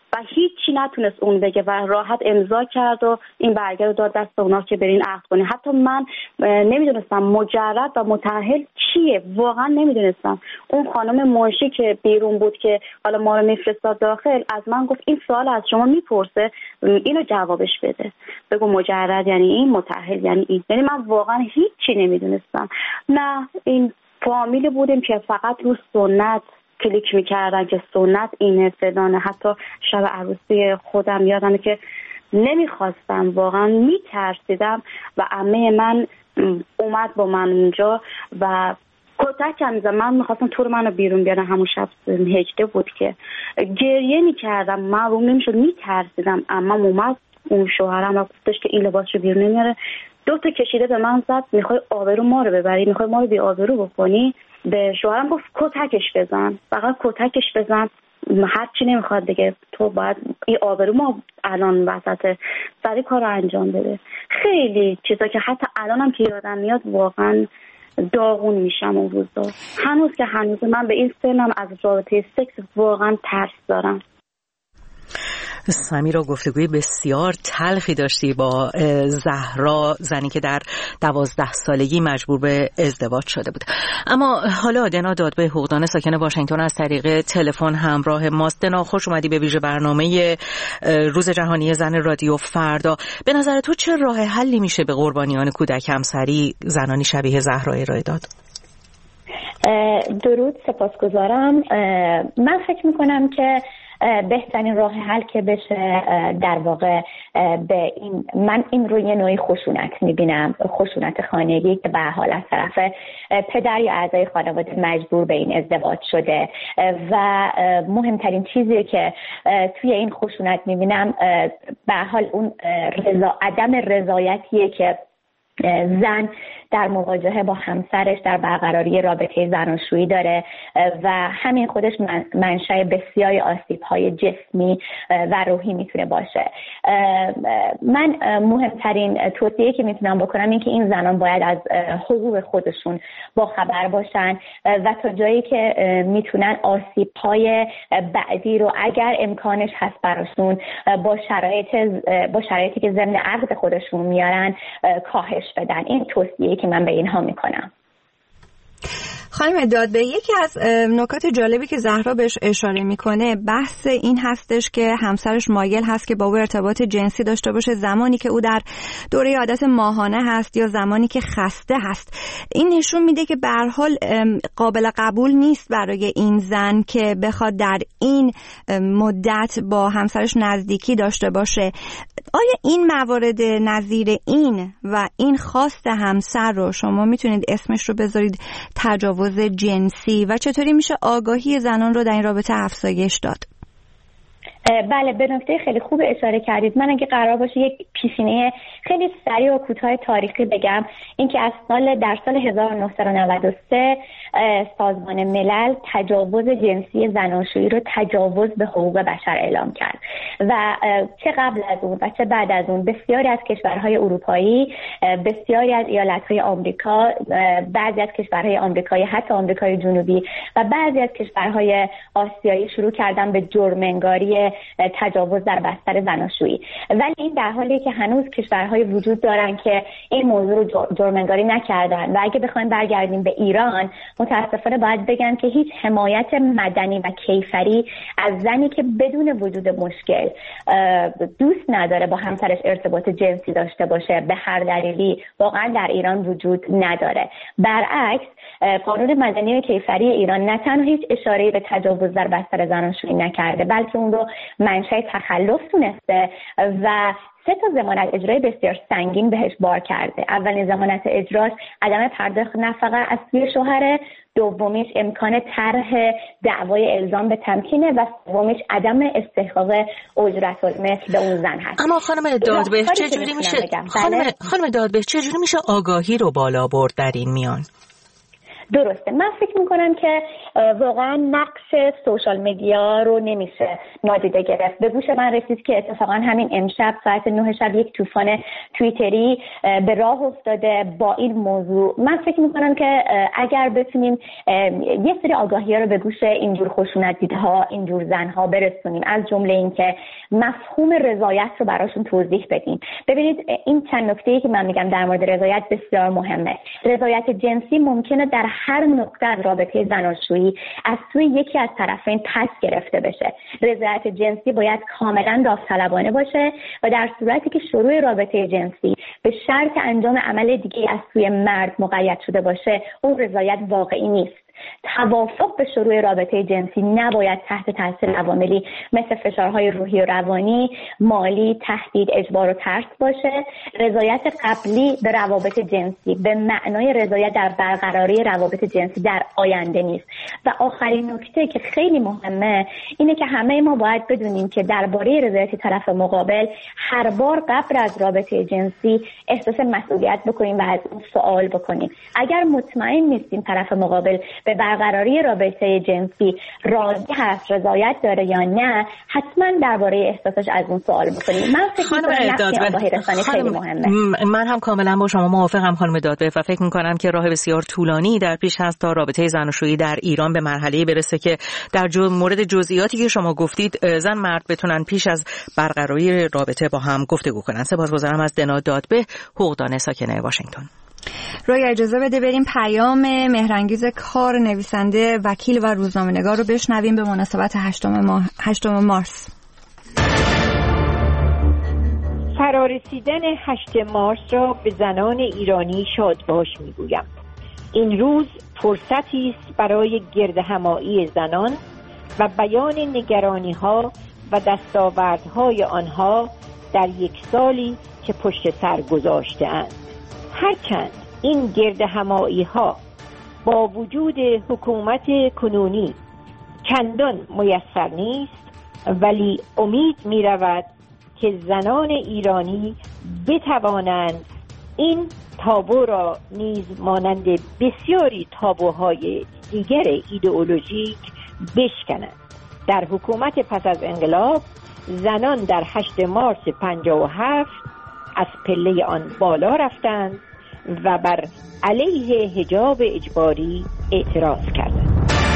و هیچی نتونست اون بگه و راحت امضا کرد و این برگه رو داد دست اونا که برین عقد کنین. حتی من نمیدونستم مجرد و متأهل چیه، واقعا نمیدونستم. اون خانم منشی که بیرون بود که حالا ما رو میفرستاد داخل، از من گفت این سوال از شما میپرسه، اینو جوابش بده، بگو مجرد یعنی این، متأهل یعنی این. یعنی من واقعا هیچی نمیدونستم. نه این فامیلی بودیم که فقط رو سنت کلیک میکردن که سنت اینه فلانه. حتی شب عروسی خودم یادمه که نمیخواستم، واقعا میترسیدم و عمه من اومد با من اونجا و کتکم میزد. من میخواستم طور منو بیرون بیارن. همون شب هجده بود که گریه میکردم، من روم نمیشد، میترسیدم. عمم اومد، اون شوهرم و گفتش که این لباسشو بیرون نمیاره. دو تا کشیده به من زد، میخوای آبرو ما رو ببری، میخوای ما رو بی آبرو بکنی. به شوهرم گفت کتکش بزن، فقط کتکش بزن، هر چی نمیخواد دیگه، تو باید این آبرو ما الان وسط سری کار رو انجام بده. خیلی چیزا که حتی الانم که یادم میاد واقعا داغون میشم اون روزا. هنوز که هنوز من به این سنم از رابطه سکس واقعا ترس دارم. سمیرا، گفتگوی بسیار تلخی داشتی با زهرا، زنی که در دوازده سالگی مجبور به ازدواج شده بود. اما حالا دنا دادبه حقوقدان ساکن واشنگتن از طریق تلفن همراه ماست. دنا، خوش اومدی به ویژه برنامه روز جهانی زن رادیو فردا. به نظر تو چه راه حلی میشه به قربانیان کودک همسری زنانی شبیه زهرا ارائه داد؟ درود، سپاسگزارم. من فکر میکنم که بهترین راه حل که بشه در واقع به این، من این رو یه نوعی خشونت میبینم، خشونت خانگی که به حال از طرف پدر یا اعضای خانواده مجبور به این ازدواج شده. و مهمترین چیزی که توی این خشونت میبینم به حال اون رضا، عدم رضایتیه که زن در مواجهه با همسرش در برقراری رابطه زناشویی داره و همین خودش منشأ بسیاری آسیب‌های جسمی و روحی میتونه باشه. من مهمترین توصیه‌ای که میتونم بکنم این که این زنان باید از حقوق خودشون با خبر باشن و تا جایی که میتونن آسیب‌های بعدی رو اگر امکانش هست براشون با شرایط با شرایطی که ضمن عقد خودشون میارن کاهش بدن. این توصیه‌ای که من به اینها میکنم. خانم دادبه، یکی از نکات جالبی که زهرا بهش اشاره میکنه بحث این هستش که همسرش مایل هست که با او ارتباط جنسی داشته باشه زمانی که او در دوره عادت ماهانه هست یا زمانی که خسته هست. این نشون میده که به هر حال قابل قبول نیست برای این زن که بخواد در این مدت با همسرش نزدیکی داشته باشه. آیا این موارد نظیر این و این خواست همسر رو شما میتونید اسمش رو بذارید تجاوز جنسی و چطوری میشه آگاهی زنان رو در این رابطه افزایش داد؟ بله، به نکته خیلی خوب اشاره کردید. من اگه قرار باشه یک پیشینه خیلی سریع و کوتاه تاریخی بگم، اینکه از سال در سال هزار و نهصد و نود و سه سازمان ملل تجاوز جنسی زناشویی رو تجاوز به حقوق بشر اعلام کرد و چه قبل از اون و چه بعد از اون بسیاری از کشورهای اروپایی، بسیاری از ایالت‌های آمریکا، بعضی از کشورهای آمریکایی، حتی آمریکای جنوبی و بعضی از کشورهای آسیایی شروع کردن به جرم‌انگاری تجاوز در بستر زناشویی. ولی این در حالی که هنوز کشورهای وجود دارن که این موضوع رو جرم‌انگاری نکردن. و اگه بخوایم برگردیم به ایران، متاسفانه باید بگم که هیچ حمایت مدنی و کیفری از زنی که بدون وجود مشکل دوست نداره با همسرش ارتباط جنسی داشته باشه به هر دلیلی واقعا در ایران وجود نداره. برعکس، قانون مدنی و کیفری ایران نه تنها هیچ اشاره‌ای به تجاوز در بستر زناشویی نکرده، بلکه اون رو منشأ تخلف دونسته و سه تا ضمانت اجرایی بسیار سنگین بهش بار کرده. اولین ضمانت اجراش عدم پرداخت نفقه از سوی شوهره، دومیش امکان طرح دعوای الزام به تمکینه و سومیش عدم استحقاق اجرت المثل به اون زن هست. اما خانم دادبه چجوری میشه خانم خانم دادبه چجوری میشه آگاهی رو بالا برد در این میان؟ درسته. من فکر میکنم که واقعا نقش سوشال میدیا رو نمیشه نادیده گرفت. به گوش من رسید که اتفاقا همین امشب ساعت نه شب یک طوفان توییتری به راه افتاده با این موضوع. من فکر میکنم که اگر بتونیم یه سری آگاهی ها رو به گوش اینجور خشونت دیدها، اینجور زنها برسونیم، از جمله این که مفهوم رضایت رو براشون توضیح بدیم. ببینید این چند نکته‌ای که من میگم در مورد رضایت بسیار مهمه. رضایت جنسی ممکنه در هر نقطه از رابطه زناشویی از سوی یکی از طرفین پس گرفته بشه. رضایت جنسی باید کاملا داوطلبانه باشه و در صورتی که شروع رابطه جنسی به شرط انجام عمل دیگه از سوی مرد مقید شده باشه، اون رضایت واقعی نیست. توافق به شروع رابطه جنسی نباید تحت تاثیر عواملی مثل فشارهای روحی و روانی، مالی، تهدید، اجبار و ترس باشه. رضایت قبلی به روابط جنسی به معنای رضایت در برقراری روابط جنسی در آینده نیست. و آخرین نکته که خیلی مهمه اینه که همه ما باید بدونیم که درباره رضایت طرف مقابل هر بار قبل از رابطه جنسی احساس مسئولیت بکنیم و از اون سوال بکنیم. اگر مطمئن نیستیم طرف مقابل به برقراری رابطه جنسی راضی هست، رضایت داره یا نه، حتما درباره احساسش از اون سوال بکنیم. من فکر می‌کنم آگاهی رسانی خیلی مهمه. من هم کاملا با شما موافقم خانم دادبه و فکر می‌کنم که راه بسیار طولانی در پیش هست تا رابطه زناشویی در ایران به مرحله برسه که در مورد جزئیاتی که شما گفتید زن مرد بتونن پیش از برقراری رابطه با هم گفتگو کنن. سپاسگزارم از دنا دادبه، حقوقدان ساکن واشنگتن. روی اجازه بده بریم پیام مهرانگیز کار، نویسنده، وکیل و روزنامه‌نگار رو بشنویم به مناسبت هشتم ماه هشتم مارس. فرارسیدن هشتم مارس را به زنان ایرانی شادباش میگویم. این روز فرصتی است برای گردهمایی زنان و بیان نگرانی‌ها و دستاوردهای آنها در یک سالی که پشت سر گذاشته‌اند. هرچند این گردهمایی ها با وجود حکومت کنونی چندان میسر نیست، ولی امید می رود که زنان ایرانی بتوانند این تابو را نیز مانند بسیاری تابوهای دیگر ایدئولوژیک بشکنند. در حکومت پس از انقلاب زنان در هشتم مارس پنجاه و هفت از پله آن بالا رفتند و بر علیه حجاب اجباری اعتراض کردند.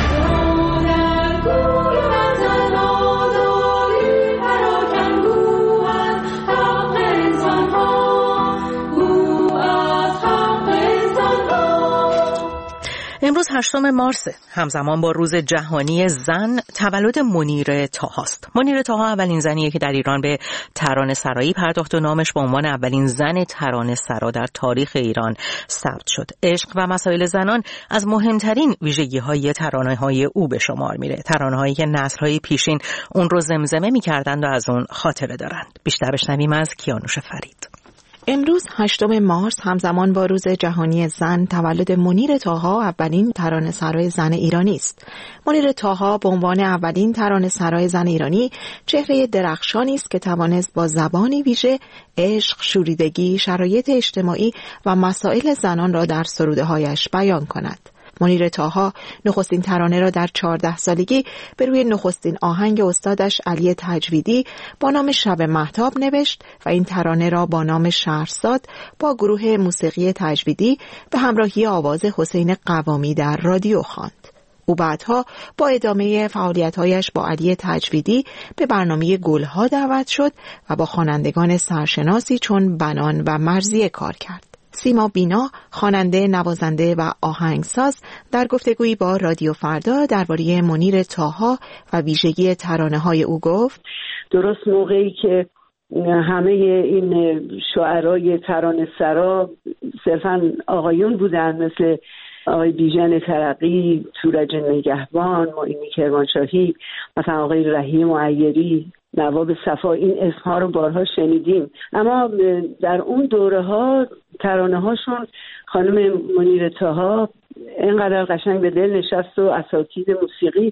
امروز هشتم مارس، همزمان با روز جهانی زن، تولد منیر طاها است. منیر طاها اولین زنیه که در ایران به ترانه سرایی پرداخت و نامش به عنوان اولین زن ترانه سرا در تاریخ ایران ثبت شد. عشق و مسائل زنان از مهمترین ویژگی‌های ترانه‌های او به شمار میره. ترانه‌هایی که نسل‌های پیشین اون رو زمزمه می‌کردند و از اون خاطره دارند. بیشتر بشنویم از کیانوش فرید. امروز هشتم مارس همزمان با روز جهانی زن، تولد منیر طاها، اولین ترانه‌سرای زن ایرانی است. منیر طاها به عنوان اولین ترانه‌سرای زن ایرانی چهره درخشانی است که توانست با زبانی ویژه عشق، شوریدگی، شرایط اجتماعی و مسائل زنان را در سروده‌هایش بیان کند. منیر طاها نخستین ترانه را در چهارده سالگی به روی نخستین آهنگ استادش علی تجویدی با نام شب مهتاب نوشت و این ترانه را با نام شهرزاد با گروه موسیقی تجویدی به همراهی آواز حسین قوامی در رادیو خواند. او بعدها با ادامه فعالیت‌هایش با علی تجویدی به برنامه گلها دعوت شد و با خوانندگان سرشناسی چون بنان و مرضیه کار کرد. سیما بینا، خواننده، نوازنده و آهنگساز، در گفتگویی با رادیو فردا درباره منیر طاها و ویژگی ترانه‌های او گفت: درست موقعی که همه این شاعرای ترانه‌سرا صرفاً آقایون بودن، مثل آقای بیژن ترقی، تورج نگهبان، معینی کرمانشاهی، مثلا آقای رحیم معیری، نواب صفا، این اسمها رو بارها شنیدیم. اما در اون دوره ها ترانه هاشون خانم منیر طاها اینقدر قشنگ به دل نشست و اساتید موسیقی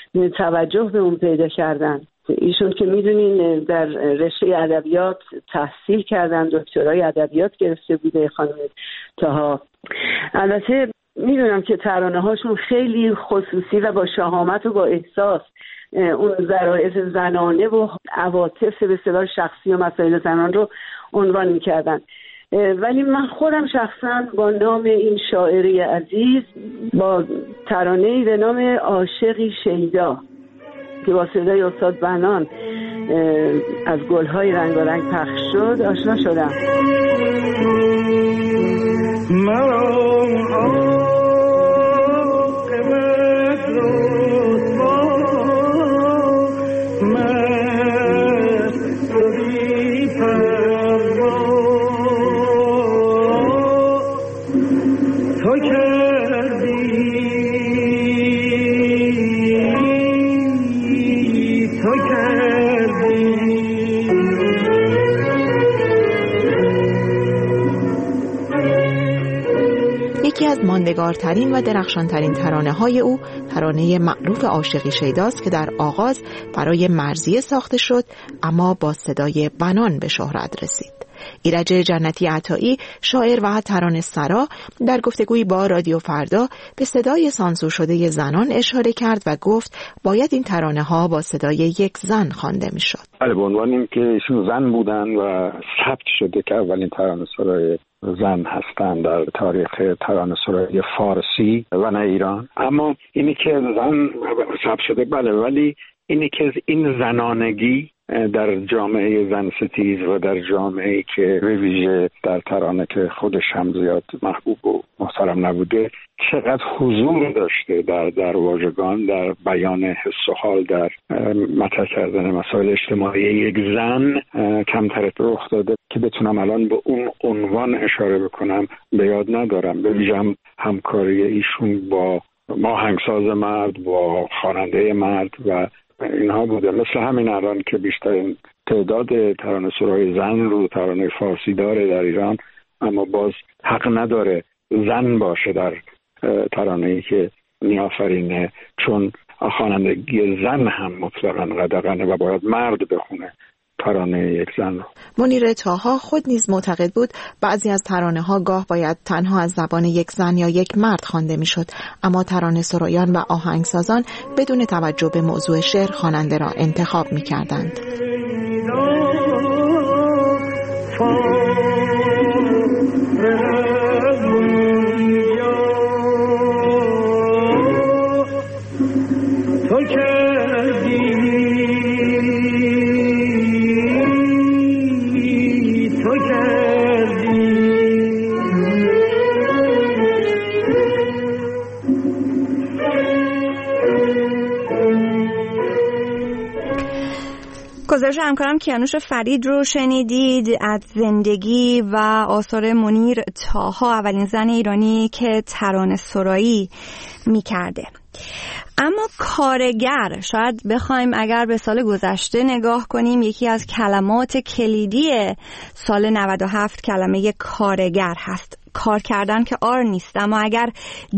توجه به اون پیدا کردن. ایشون که میدونین در رشته ادبیات تحصیل کردن، دکترای ادبیات گرفته بوده خانم طاها. البته میدونم که ترانه هاشون خیلی خصوصی و با شهامت و با احساس اون ظرافت زنانه و عواطف به اصطلاح شخصی و مسائل زنان رو عنوان میکردن. ولی من خودم شخصا با نام این شاعری عزیز با ترانه‌ای به نام عاشقی شیدا که با صدای استاد بنان از گل‌های رنگارنگ پخش شد آشنا شدم. یکی از ماندگارترین و درخشانترین ترانه‌های او ترانه معروف عاشقی شیداست که در آغاز برای مرضیه ساخته شد اما با صدای بنان به شهرت رسید. ایرج جنتی عطایی، شاعر و ترانه‌سرا، در گفتگویی با رادیو فردا به صدای سانسور شده زنان اشاره کرد و گفت باید این ترانه‌ها با صدای یک زن خوانده می‌شد. بله، به عنوان اینکه ایشون زن بودن و ثبت شده که اولین ترانه‌سرای زن هستند در تاریخ ترانه‌سرایی فارسی و نه ایران. اما اینی که زن ثبت شده بله، ولی اینی که این زنانگی در جامعه زن ستیز و در جامعه‌ای که به ویژه در ترانه که خودش هم زیاد محبوب و محترم نبوده چقدر حضور داشته در در واژگان، در بیان حس و حال، در مطرح کردن مسائل اجتماعی یک زن کمتر رخ داده که بتونم الان به اون عنوان اشاره بکنم به یاد ندارم. به ویژه هم همکاری ایشون با آهنگساز مرد، با خواننده مرد و اینها بوده. مثل همین الان که بیشترین تعداد ترانه‌سرای زن رو ترانه فارسی داره در ایران، اما باز حق نداره زن باشه در ترانه‌ای که میآفرینه، چون خوانندگی زن هم مطلقاً قدغنه و باید مرد بخونه ترانه یک زن رو. منیر طاها خود نیز معتقد بود بعضی از ترانه‌ها گاه باید تنها از زبان یک زن یا یک مرد خوانده میشد، اما ترانه‌سرایان و آهنگسازان بدون توجه به موضوع شعر خواننده را انتخاب می‌کردند. گزارش همکارم کیانوش فرید رو شنیدید از زندگی و آثار منیر طاها، اولین زن ایرانی که ترانه سرایی می کرده. اما کارگر، شاید بخوایم اگر به سال گذشته نگاه کنیم، یکی از کلمات کلیدی سال نود و هفت کلمه کارگر هست. کار کردن که آر نیست، اما اگر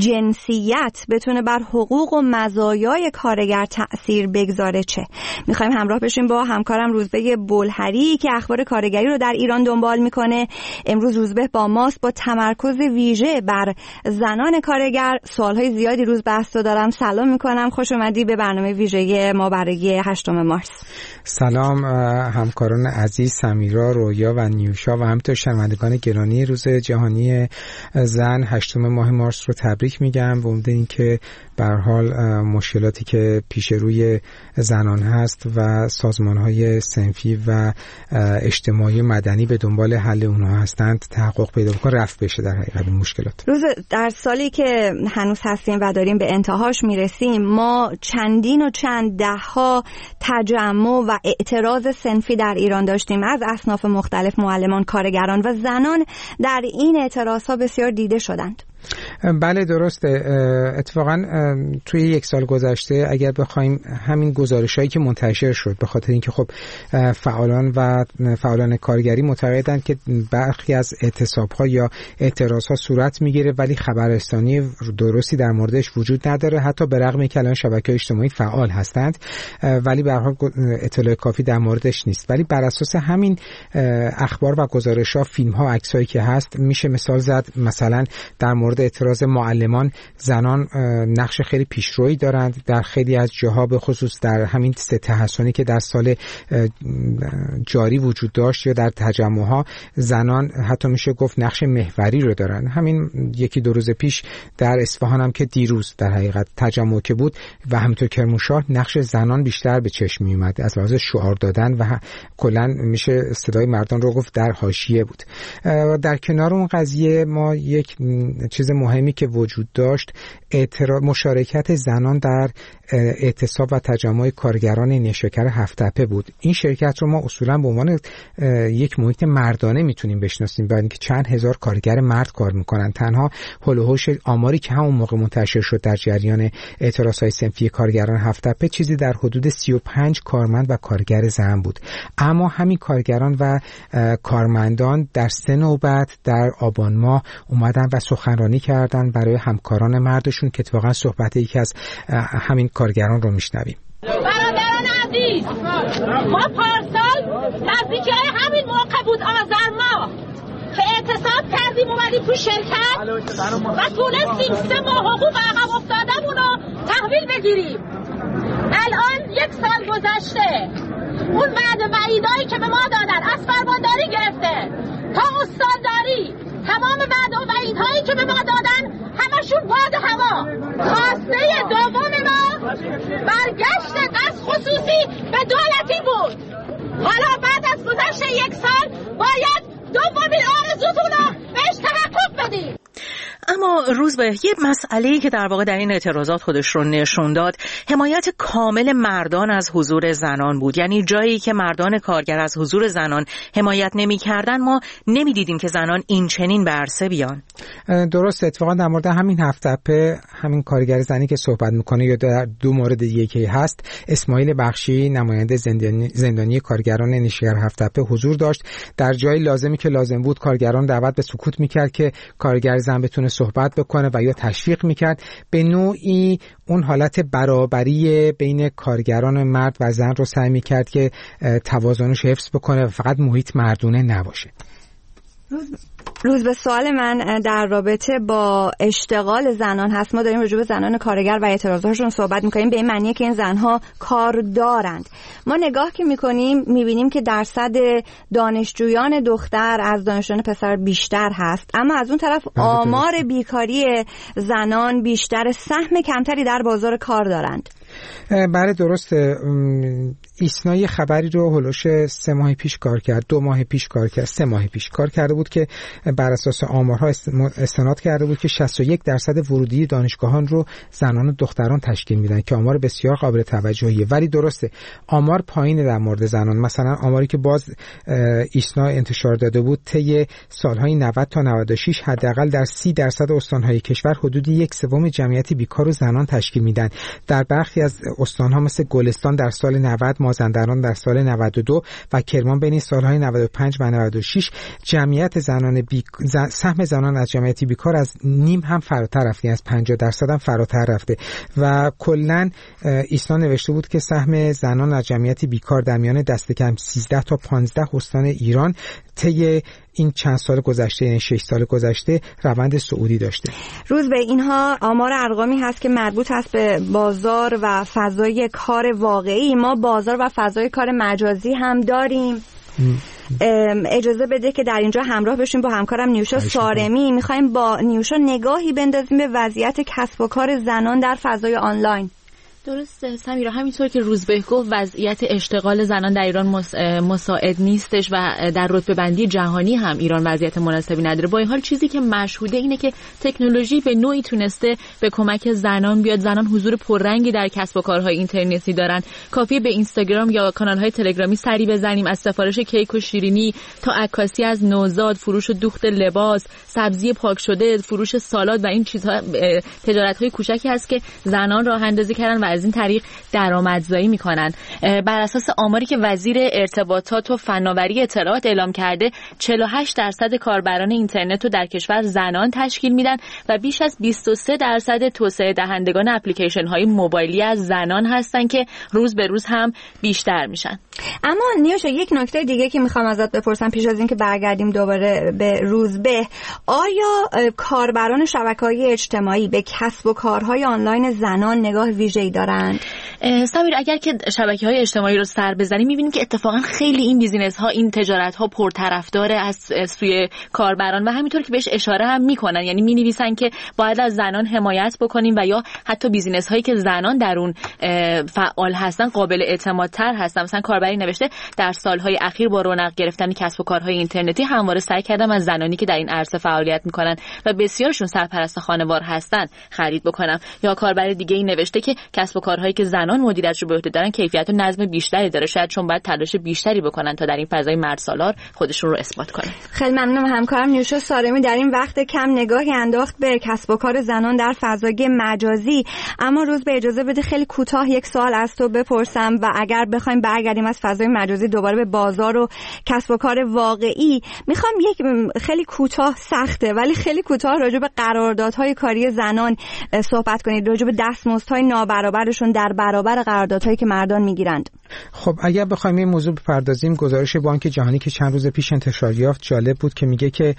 جنسیت بتونه بر حقوق و مزایای کارگر تأثیر بگذاره چه؟ میخوایم همراه بشیم با همکارم روزبه بلهری که اخبار کارگری رو در ایران دنبال میکنه. امروز روزبه با ماست با تمرکز ویژه بر زنان کارگر. سوالهای زیادی روز بحث رو دارم. سلام میکنم، خوش اومدی به برنامه ویژه ما برای هشتم مارس. سلام همکاران عزیز سمیرا، رویا و نیوشا و همینطور شنوندگان گرامی. روز جهانی زن هشتم ماه مارس رو تبریک میگم و امید این که به هر حال مشکلاتی که پیش روی زنان هست و سازمان‌های صنفی و اجتماعی مدنی به دنبال حل اونها هستند تحقق پیدا بکنه، رفع بشه در حقیقت این مشکلات. روز در سالی که هنوز هستیم و داریم به انتهاش میرسیم، ما چندین و چند ده‌ها تجمع و اعتراض صنفی در ایران داشتیم از اصناف مختلف، معلمان، کارگران و زنان در این اعتراضها بسیار دیده شدند. بله درسته. اتفاقا توی یک سال گذشته اگر بخوایم همین گزارش‌هایی که منتشر شد، به خاطر اینکه خب فعالان و فعالان کارگری معتقدند که برخی از اعتصاب‌ها یا اعتراض‌ها صورت می‌گیره ولی خبررسانی درستی در موردش وجود نداره، حتی به رغم اینکه الان شبکه‌های اجتماعی فعال هستند ولی به هر حال اطلاع کافی در موردش نیست. ولی بر اساس همین اخبار و گزارش‌ها، فیلم‌ها، عکسایی که هست، میشه مثال زد مثلا در مورد اعتراض ابراز معلمان زنان نقش خیلی پیشرویی دارند در خیلی از جاها، به خصوص در همین سه تحسنی که در سال جاری وجود داشت یا در تجمعها، زنان حتی میشه گفت نقش محوری رو دارن. همین یکی دو روز پیش در اصفهان هم که دیروز در حقیقت تجمع که بود و همینطور کرمانشاه، نقش زنان بیشتر به چشم می اومد از لحاظ شعار دادن و کلا میشه صدای مردان رو گفت در حاشیه بود. در کنار اون قضیه ما یک چیز مهمی که وجود داشت مشارکت زنان در اعتصاب و تجمع کارگران نیشکر هفت تپه بود. این شرکت رو ما اصولا به عنوان یک محیط مردانه میتونیم بشناسیم، برای اینکه چند هزار کارگر مرد کار میکنن. تنها هول و هوش آماری که همون موقع منتشر شد در جریان اعتراضهای صنفی کارگران هفت تپه چیزی در حدود سی و پنج کارمند و کارگر زن بود. اما همین کارگران و کارمندان در سه نوبت در آبان ماه اومدن و سخنرانی کردن برای همکاران مردشون که اتفاقا صحبت یکی از همین کارگران رو میشنویم. برادران عزیز، ما پارسال نزدیکی همین موقع بود آذر ماه که اعتصاب کردیم، اومدیم تو شرکت و تونستیم سه ماه حقوق عقب افتادمون رو تحویل بگیریم. الان یک سال گذشته، اون بعد وعیدایی که به ما دادن، از فرمانداری گرفته تا استانداری، تمام بعد و وعیدهایی که به ما دادن همشون باد هوا. خواسته دوم ما برگشت قصد خصوصی به دولتی بود. حالا بعد از گذشت یک سال باید دومین آرزوتون رو بهش تحقق بدیم. اما روز به یه مسئله‌ای که در واقع در این اعتراضات خودش رو نشون داد، حمایت کامل مردان از حضور زنان بود. یعنی جایی که مردان کارگر از حضور زنان حمایت نمی‌کردن، ما نمی‌دیدیم که زنان این چنین به عرصه بیان. درست، اتفاقا در مورد همین هفت تپه، همین کارگر زنی که صحبت میکنه یا در دو مورد دیگه که هست، اسماعیل بخشی نماینده زندانی, زندانی کارگران نیشکر هفت تپه حضور داشت. در جای لازمی که لازم بود کارگران دعوت به سکوت میکرد که کارگر زن بتونه صحبت بکنه و یا تشویق میکرد. به نوعی اون حالت برابری بین کارگران مرد و زن رو سعی میکرد که توازنش حفظ بکنه و فقط محیط مردونه نباشه. روز به سوال من در رابطه با اشتغال زنان هست. ما داریم راجع به زنان کارگر و اعتراضاتشون صحبت میکنیم، به این معنیه که این زنها کار دارند. ما نگاه که میکنیم میبینیم که درصد دانشجویان دختر از دانشجویان پسر بیشتر هست، اما از اون طرف آمار بیکاری زنان بیشتر، سهم کمتری در بازار کار دارند. بله درسته. ایسنا یه خبری رو هلوش سه ماه پیش کار کرد، دو ماه پیش کار کرد، سه ماه پیش کار کرده بود که بر اساس آمارها استناد کرده بود که شصت و یک درصد ورودی دانشگاهان رو زنان و دختران تشکیل میدن که آمار بسیار قابل توجهیه. ولی درسته آمار پایینه در مورد زنان. مثلا آماری که باز ایسنا انتشار داده بود، طی سالهای نود تا نود و شش حداقل در سی درصد استانهای کشور حدود یک سوم جمعیت بیکار رو زنان تشکیل میدن. در برخی از استانها مثل گلستان در سال نود، مازندران در سال نود و دو و کرمان بین سالهای نود و پنج و نود و شش جمعیت زنان بیک... سهم زنان از جمعیت بیکار از نیم هم فراتر رفته، از پنجاه درصد هم فراتر رفته. و کلا ایسنا نوشته بود که سهم زنان از جمعیت بیکار در میان دست کم سیزده تا پانزده استان ایران طی این چند سال گذشته، یعنی شش سال گذشته، روند صعودی داشته. روز به اینها آمار ارقامی هست که مربوط هست به بازار و فضای کار واقعی. ما بازار و فضای کار مجازی هم داریم. اجازه بده که در اینجا همراه بشیم با همکارم نیوشا سارمی. میخوایم با نیوشا نگاهی بندازیم به وضعیت کسب و کار زنان در فضای آنلاین. درسته سمیرا، همینطور که روزبه گفت وضعیت اشتغال زنان در ایران مساعد نیستش و در رتبه بندی جهانی هم ایران وضعیت مناسبی نداره. با این حال چیزی که مشهوده اینه که تکنولوژی به نوعی تونسته به کمک زنان بیاد. زنان حضور پررنگی در کسب و کارهای اینترنتی دارن. کافیه به اینستاگرام یا کانال‌های تلگرامی سری بزنیم، از سفارش کیک و شیرینی تا عکاسی از نوزاد، فروش و دوخت لباس، سبزی پاک شده، فروش سالاد و این چیزها، تجارت‌های کوچکی هست که زنان راه اندازی کردن و از این طریق درآمدزایی میکنن. بر اساس آماری که وزیر ارتباطات و فناوری اطلاعات اعلام کرده، چهل و هشت درصد کاربران اینترنت رو در کشور زنان تشکیل میدن و بیش از بیست و سه درصد توسعه دهندگان اپلیکیشن های موبایلی از زنان هستن که روز به روز هم بیشتر میشن. اما نیوشا، یک نکته دیگه که میخوام ازت بپرسم پیش از اینکه برگردیم دوباره به روزبه، آیا کاربران شبکه‌های اجتماعی به کسب و کارهای آنلاین زنان نگاه ویژه‌ای دارند؟ سمیر، اگر که شبکه‌های اجتماعی رو سر بزنیم می‌بینیم که اتفاقا خیلی این بیزینس‌ها، این تجارت‌ها پرطرفدار از سوی کاربران و همینطور که بهش اشاره هم می‌کنن، یعنی می‌نویسن که باید از زنان حمایت بکنیم و یا حتی بیزینس‌هایی که زنان در اون فعال هستن قابل اعتمادتر هستن. مثلا کاربری نوشته در سال‌های اخیر با رونق گرفتن کسب و کارهای اینترنتی همواره سعی کردم از زنانی که در این عرصه فعالیت می‌کنن و بسیارشون سرپرست خانوار هستن خرید بکنم. یا کاربر دیگه‌ای نوشته که کسب و کارهایی که زنان مدیریتش رو به عهده دارن کیفیت و نظم بیشتری داره، شاید چون باید تلاش بیشتری بکنن تا در این فضای مردسالار خودشون رو اثبات کنن. خیلی ممنونم. همکارم نیوشا سارمی در این وقت کم نگاهی انداخت به کسب و کار زنان در فضای مجازی. اما روز به اجازه بده خیلی کوتاه یک سوال از تو بپرسم و اگر بخوایم برگردیم از فضای مجازی دوباره به بازار و کسب و کار واقعی، میخوام یک خیلی کوتاه، سخته ولی خیلی کوتاه راجع به قراردادهای کاری زنان صحبت کنید، راجع به دستمزدهای نابرابرشون در برابر قراردادهایی که مردان میگیرند. خب اگر بخوایم این موضوع بپردازیم، گزارش بانک جهانی که چند روز پیش انتشار یافت جالب بود که میگه که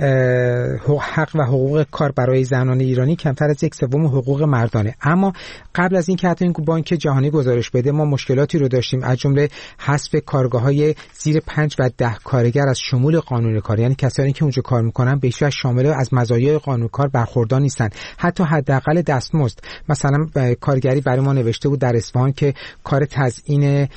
حق و حقوق کار برای زنان ایرانی کمتر از یک سوم حقوق مردانه. اما قبل از اینکه حتی این بانک جهانی گزارش بده ما مشکلاتی رو داشتیم، از جمله حذف کارگاه‌های زیر پنج و ده کارگر از شمول قانون کار، یعنی کسانی که اونجا کار میکنن به هیچ وجه شامل از مزایای قانون کار برخوردار نیستن، حتی حداقل دستمزد. مثلا کارگری برای ما نوشته بود در اصفهان که کار تزیین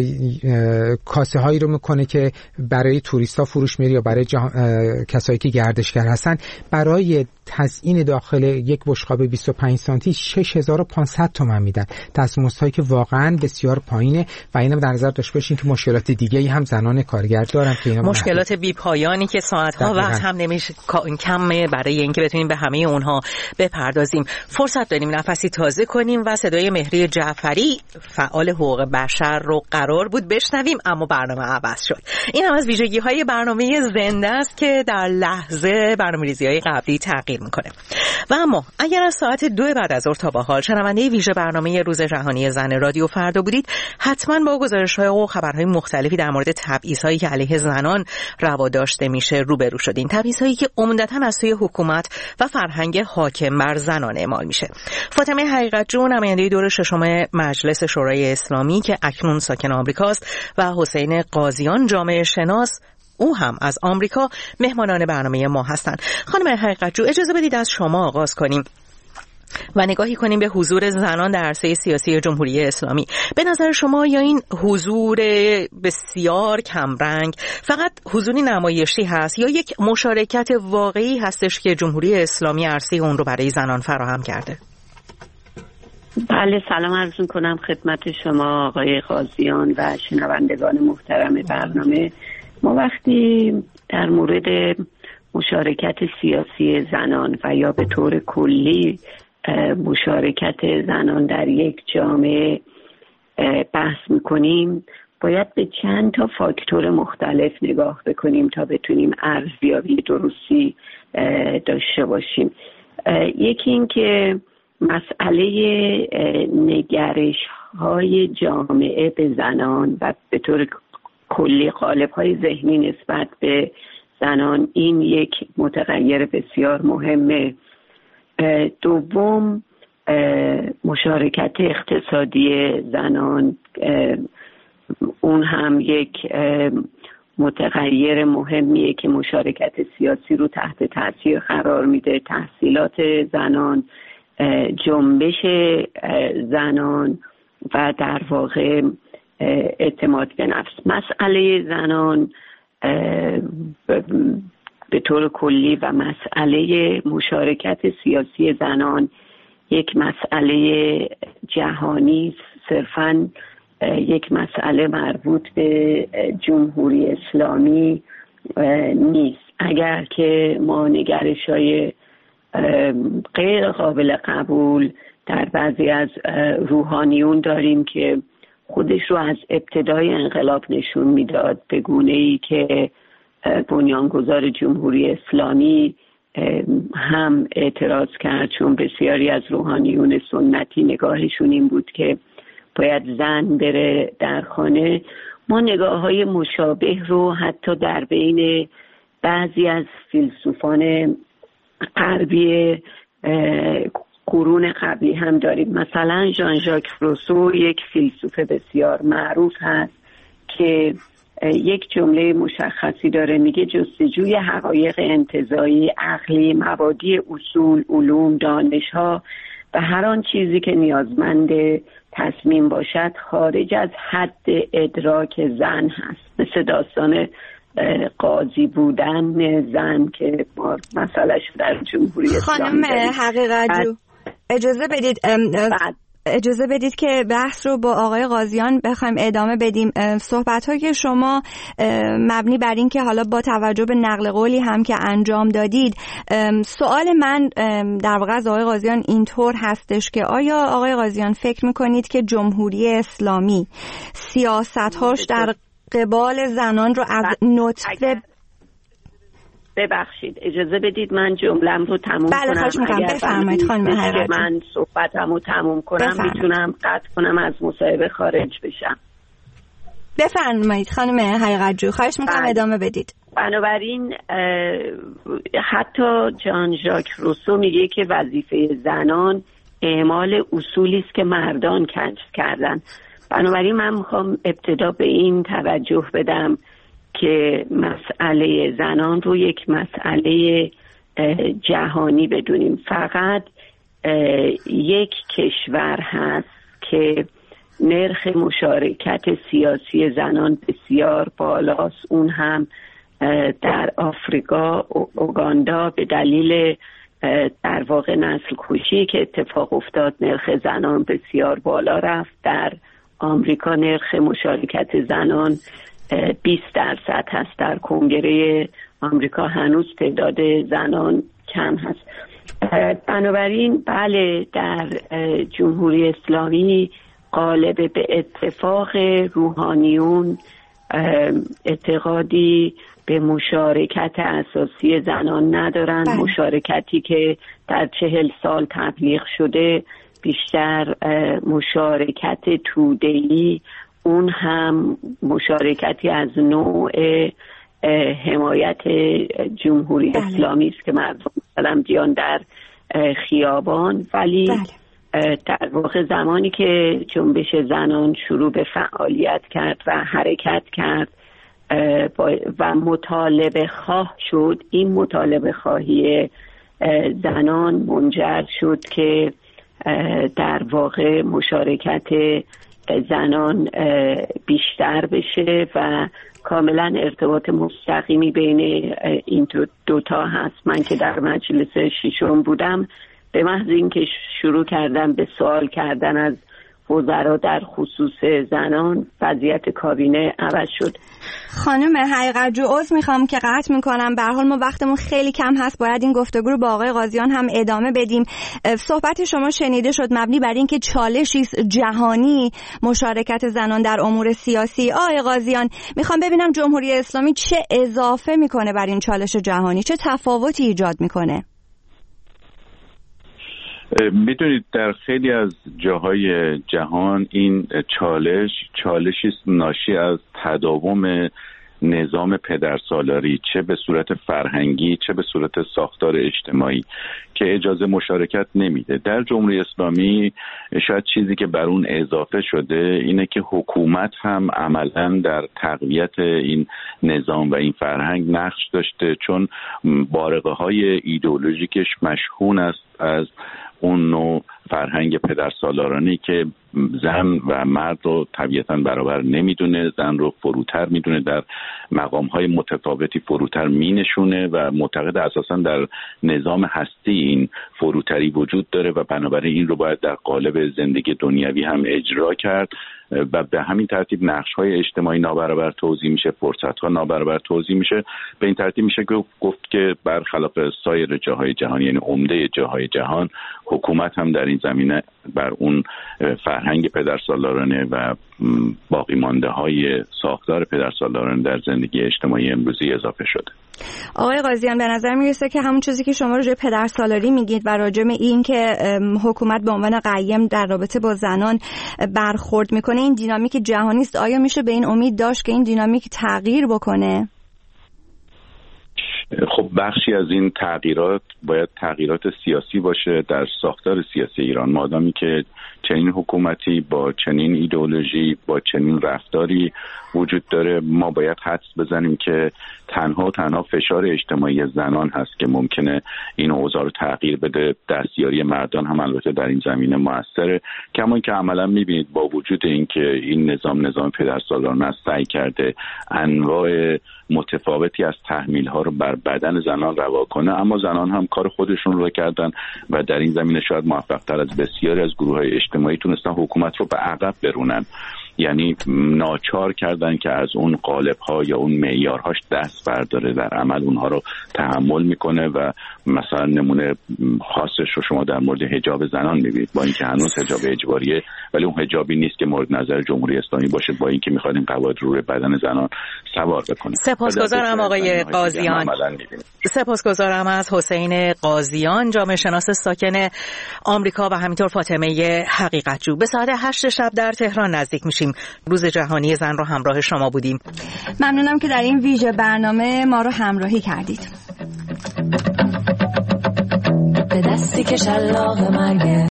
کاسه هایی رو میکنه که برای توریستا فروش میره یا برای کسایی که گردشگر هستن، برای تزیین داخل یک بشقاب بیست و پنج سانتی شش هزار و پانصد تومان میدن. دستمزدهایی که واقعا بسیار پایینه و اینم در نظر داشته باشین که مشکلات دیگه‌ای هم زنان کارگر دارن که اینا مشکلات بی‌پایانی که ساعت‌ها وقت هم نمیشه کمه برای اینکه بتونیم به همه اونها بپردازیم. فرصت داریم نفسی تازه کنیم و صدای مهری جعفری فعال حقوق بشر رو قرار بود بشنویم، اما برنامه عوض شد. این هم از ویژگی‌های برنامه زنده است که در لحظه برنامه‌ریزی‌های قبلی تغییر میکنه. و اما اگر از ساعت دو بعد از ظهر تا به حال شنونده ویژه برنامه روز جهانی زن رادیو فردا بودید، حتما با گزارش‌های و خبرهای مختلفی در مورد تبعیض‌هایی که علیه زنان روا داشته میشه روبرو شدین. تبعیض‌هایی که عمدتاً از سوی حکومت و فرهنگ حاکم بر زنان اعمال میشه. فاطمه حقیقت‌جو، نماینده دور ششم مجلس شورای اسلامی که اکنون ساکن آمریکاست، و حسین قاضیان، جامعه شناس، او هم از آمریکا، مهمانان برنامه ما هستند. خانم حقیقت‌جو، اجازه بدید از شما آغاز کنیم و نگاهی کنیم به حضور زنان در عرصه سیاسی جمهوری اسلامی. به نظر شما یا این حضور بسیار کمرنگ فقط حضوری نمایشی هست یا یک مشارکت واقعی هستش که جمهوری اسلامی عرصه اون رو برای زنان فراهم کرده؟ بله، سلام عرض می‌کنم خدمت شما آقای قاضیان و شنوندگان محترم برنامه. ما وقتی در مورد مشارکت سیاسی زنان و یا به طور کلی مشارکت زنان در یک جامعه بحث میکنیم، باید به چند تا فاکتور مختلف نگاه بکنیم تا بتونیم ارزیابی درستی داشته باشیم. یکی این که مسئله نگرش های جامعه به زنان و به طور کلی قالب های ذهنی نسبت به زنان، این یک متغیر بسیار مهمه. دوم، مشارکت اقتصادی زنان، اون هم یک متغیر مهمیه که مشارکت سیاسی رو تحت تاثیر قرار میده. تحصیلات زنان، جنبش زنان و در واقع اعتماد به نفس. مسئله زنان به طور کلی و مسئله مشارکت سیاسی زنان یک مسئله جهانی، صرفاً یک مسئله مربوط به جمهوری اسلامی نیست. اگر که ما نگرش‌های غیر قابل قبول در بعضی از روحانیون داریم که خودش رو از ابتدای انقلاب نشون میداد به گونه‌ای که بنیانگذار جمهوری اسلامی هم اعتراض کرد، چون بسیاری از روحانیون سنتی نگاهشون این بود که باید زن بره در خانه. ما نگاه‌های مشابه رو حتی در بین بعضی از فیلسوفان غربی قرون قبلی هم داریم. مثلا ژان ژاک روسو یک فیلسوف بسیار معروف هست که یک جمله مشخصی داره، میگه جستجوی حقایق انتزاعی، عقلی، مبادی، اصول، علوم، دانش‌ها و هر آن چیزی که نیازمند تصمیم باشد خارج از حد ادراک زن هست. مثل داستان قاضی بودن زن که مسئلهش در جمهوری اسلامی خانم حقیقت‌جو اجازه بدید اجازه بدید که بحث رو با آقای قاضیان بخوایم ادامه بدیم. صحبت‌هایی که شما مبنی بر این که حالا با توجه به نقل قولی هم که انجام دادید، سوال من در واقع از آقای قاضیان اینطور هستش که آیا آقای قاضیان فکر می‌کنید که جمهوری اسلامی سیاست‌هاش در قبال زنان رو از نطفه ببخشید اجازه بدید من جمله‌ام رو تموم بله کنم. اگر بفرمایید خانم حقیقت‌جو. من صحبتمو تموم کنم میتونم قطع کنم از مصاحبه خارج بشم. بفرمایید خانم حقیقت‌جو، خواهش میکنم ادامه بدید. بنابراین حتی ژان ژاک روسو میگه که وظیفه زنان اعمال اصولی است که مردان کشف کردن. بنابراین من میخوام ابتدا به این توجه بدم که مسئله زنان رو یک مسئله جهانی بدونیم. فقط یک کشور هست که نرخ مشارکت سیاسی زنان بسیار بالاست، اون هم در آفریقا، اوگاندا، به دلیل در واقع نسل کشی که اتفاق افتاد نرخ زنان بسیار بالا رفت. در آمریکا نرخ مشارکت زنان بیست درصد هست. در کنگره آمریکا هنوز تعداد زنان کم هست. بنابراین بله در جمهوری اسلامی غالب به اتفاق روحانیون اعتقادی به مشارکت اساسی زنان ندارن. بله. مشارکتی که در چهل سال تبلیغ شده بیشتر مشارکت توده‌ای، اون هم مشارکتی از نوع حمایت جمهوری بله. اسلامی است که مردم مثلا بیان در خیابان، ولی بله. در واقع زمانی که جنبش زنان شروع به فعالیت کرد و حرکت کرد و مطالبه خواه شد، این مطالبه خواهی زنان منجر شد که در واقع مشارکت زنان بیشتر بشه و کاملا ارتباط مستقیمی بین این دوتا هست. من که در مجلس ششم بودم به محض اینکه شروع کردم به سوال کردن از وزرا در خصوص زنان، وضعیت کابینه عوض شد. خانم حقیقت‌جو عذر میخوام که قطع میکنم، به هر حال ما وقتمون خیلی کم هست، باید این گفتگو رو با آقای قاضیان هم ادامه بدیم. صحبت شما شنیده شد مبنی بر این که چالشی جهانی مشارکت زنان در امور سیاسی. آقای قاضیان میخوام ببینم جمهوری اسلامی چه اضافه میکنه بر این چالش جهانی، چه تفاوتی ایجاد میکنه؟ میدونید در خیلی از جاهای جهان این چالش چالشی ناشی از تداوم نظام پدرسالاری، چه به صورت فرهنگی چه به صورت ساختار اجتماعی، که اجازه مشارکت نمیده. در جمهوری اسلامی شاید چیزی که بر اون اضافه شده اینه که حکومت هم عملاً در تقویت این نظام و این فرهنگ نقش داشته، چون بارقه های ایدئولوژیکش مشحون است از اون نوع فرهنگ پدرسالارانی که زن و مرد رو طبیعتاً برابر نمیدونه، زن رو فروتر میدونه، در مقام‌های متفاوتی فروتر مینشونه و معتقد اساساً در نظام هستی این فروتری وجود داره و بنابراین این رو باید در قالب زندگی دنیوی هم اجرا کرد و به همین ترتیب نقش‌های اجتماعی نابرابر توزیع میشه، فرصت‌ها نابرابر توزیع میشه. به این ترتیب میشه گفت که برخلاف سایر جاهای جهان، یعنی عمده جاهای جهان، حکومت هم در این زمینه بر اون فرهنگ پدرسالارانه و باقی مانده های ساختار پدرسالارانه در زندگی اجتماعی امروزی اضافه شده. آقای قاضیان، به نظر میرسه که همون چیزی که شما راجع به پدرسالاری میگید و راجع به این که حکومت به عنوان قیم در رابطه با زنان برخورد میکنه، این دینامیک جهانی است. آیا میشه به این امید داشت که این دینامیک تغییر بکنه؟ خب بخشی از این تغییرات باید تغییرات سیاسی باشه در ساختار سیاسی ایران. مادامی که چنین حکومتی با چنین ایدئولوژی، با چنین رفتاری وجود داره، ما باید حدس بزنیم که تنها تنها فشار اجتماعی زنان هست که ممکنه این اوضاع رو تغییر بده. دستیاری مردان هم البته در این زمینه موثره، کما اینکه عملا میبینید با وجود اینکه این نظام نظام پدرسالارانه است، سعی کرده انواع متفاوتی از تحمیل ها رو بر بدن زنان روا کنه، اما زنان هم کار خودشون رو کردن و در این زمینه شاید موفق تر از بسیاری از گروه های اجتماعی تونستن حکومت رو به عقب برونن. یعنی ناچار کردن که از اون قالب‌ها یا اون معیارهاش دست برداره، در عمل اونها رو تحمل میکنه و مثلا نمونه خاصش رو شما در مورد حجاب زنان میبینید، با اینکه هنوز حجاب اجباریه ولی اون حجابی نیست که مورد نظر جمهوری اسلامی باشه، با اینکه میخواد این قواعد رو روی بدن زنان سوار بکنه. سپاسگزارم آقای قاضیان. سپاسگزارم از حسین قاضیان، جامعه شناس ساکن آمریکا و همینطور فاطمه حقیقتجو. به ساعت هشت شب در تهران نزدیک میشیم. روز جهانی زن رو همراه شما بودیم. ممنونم که در این ویژه برنامه ما رو همراهی کردید. به دستی که شلاق مرگه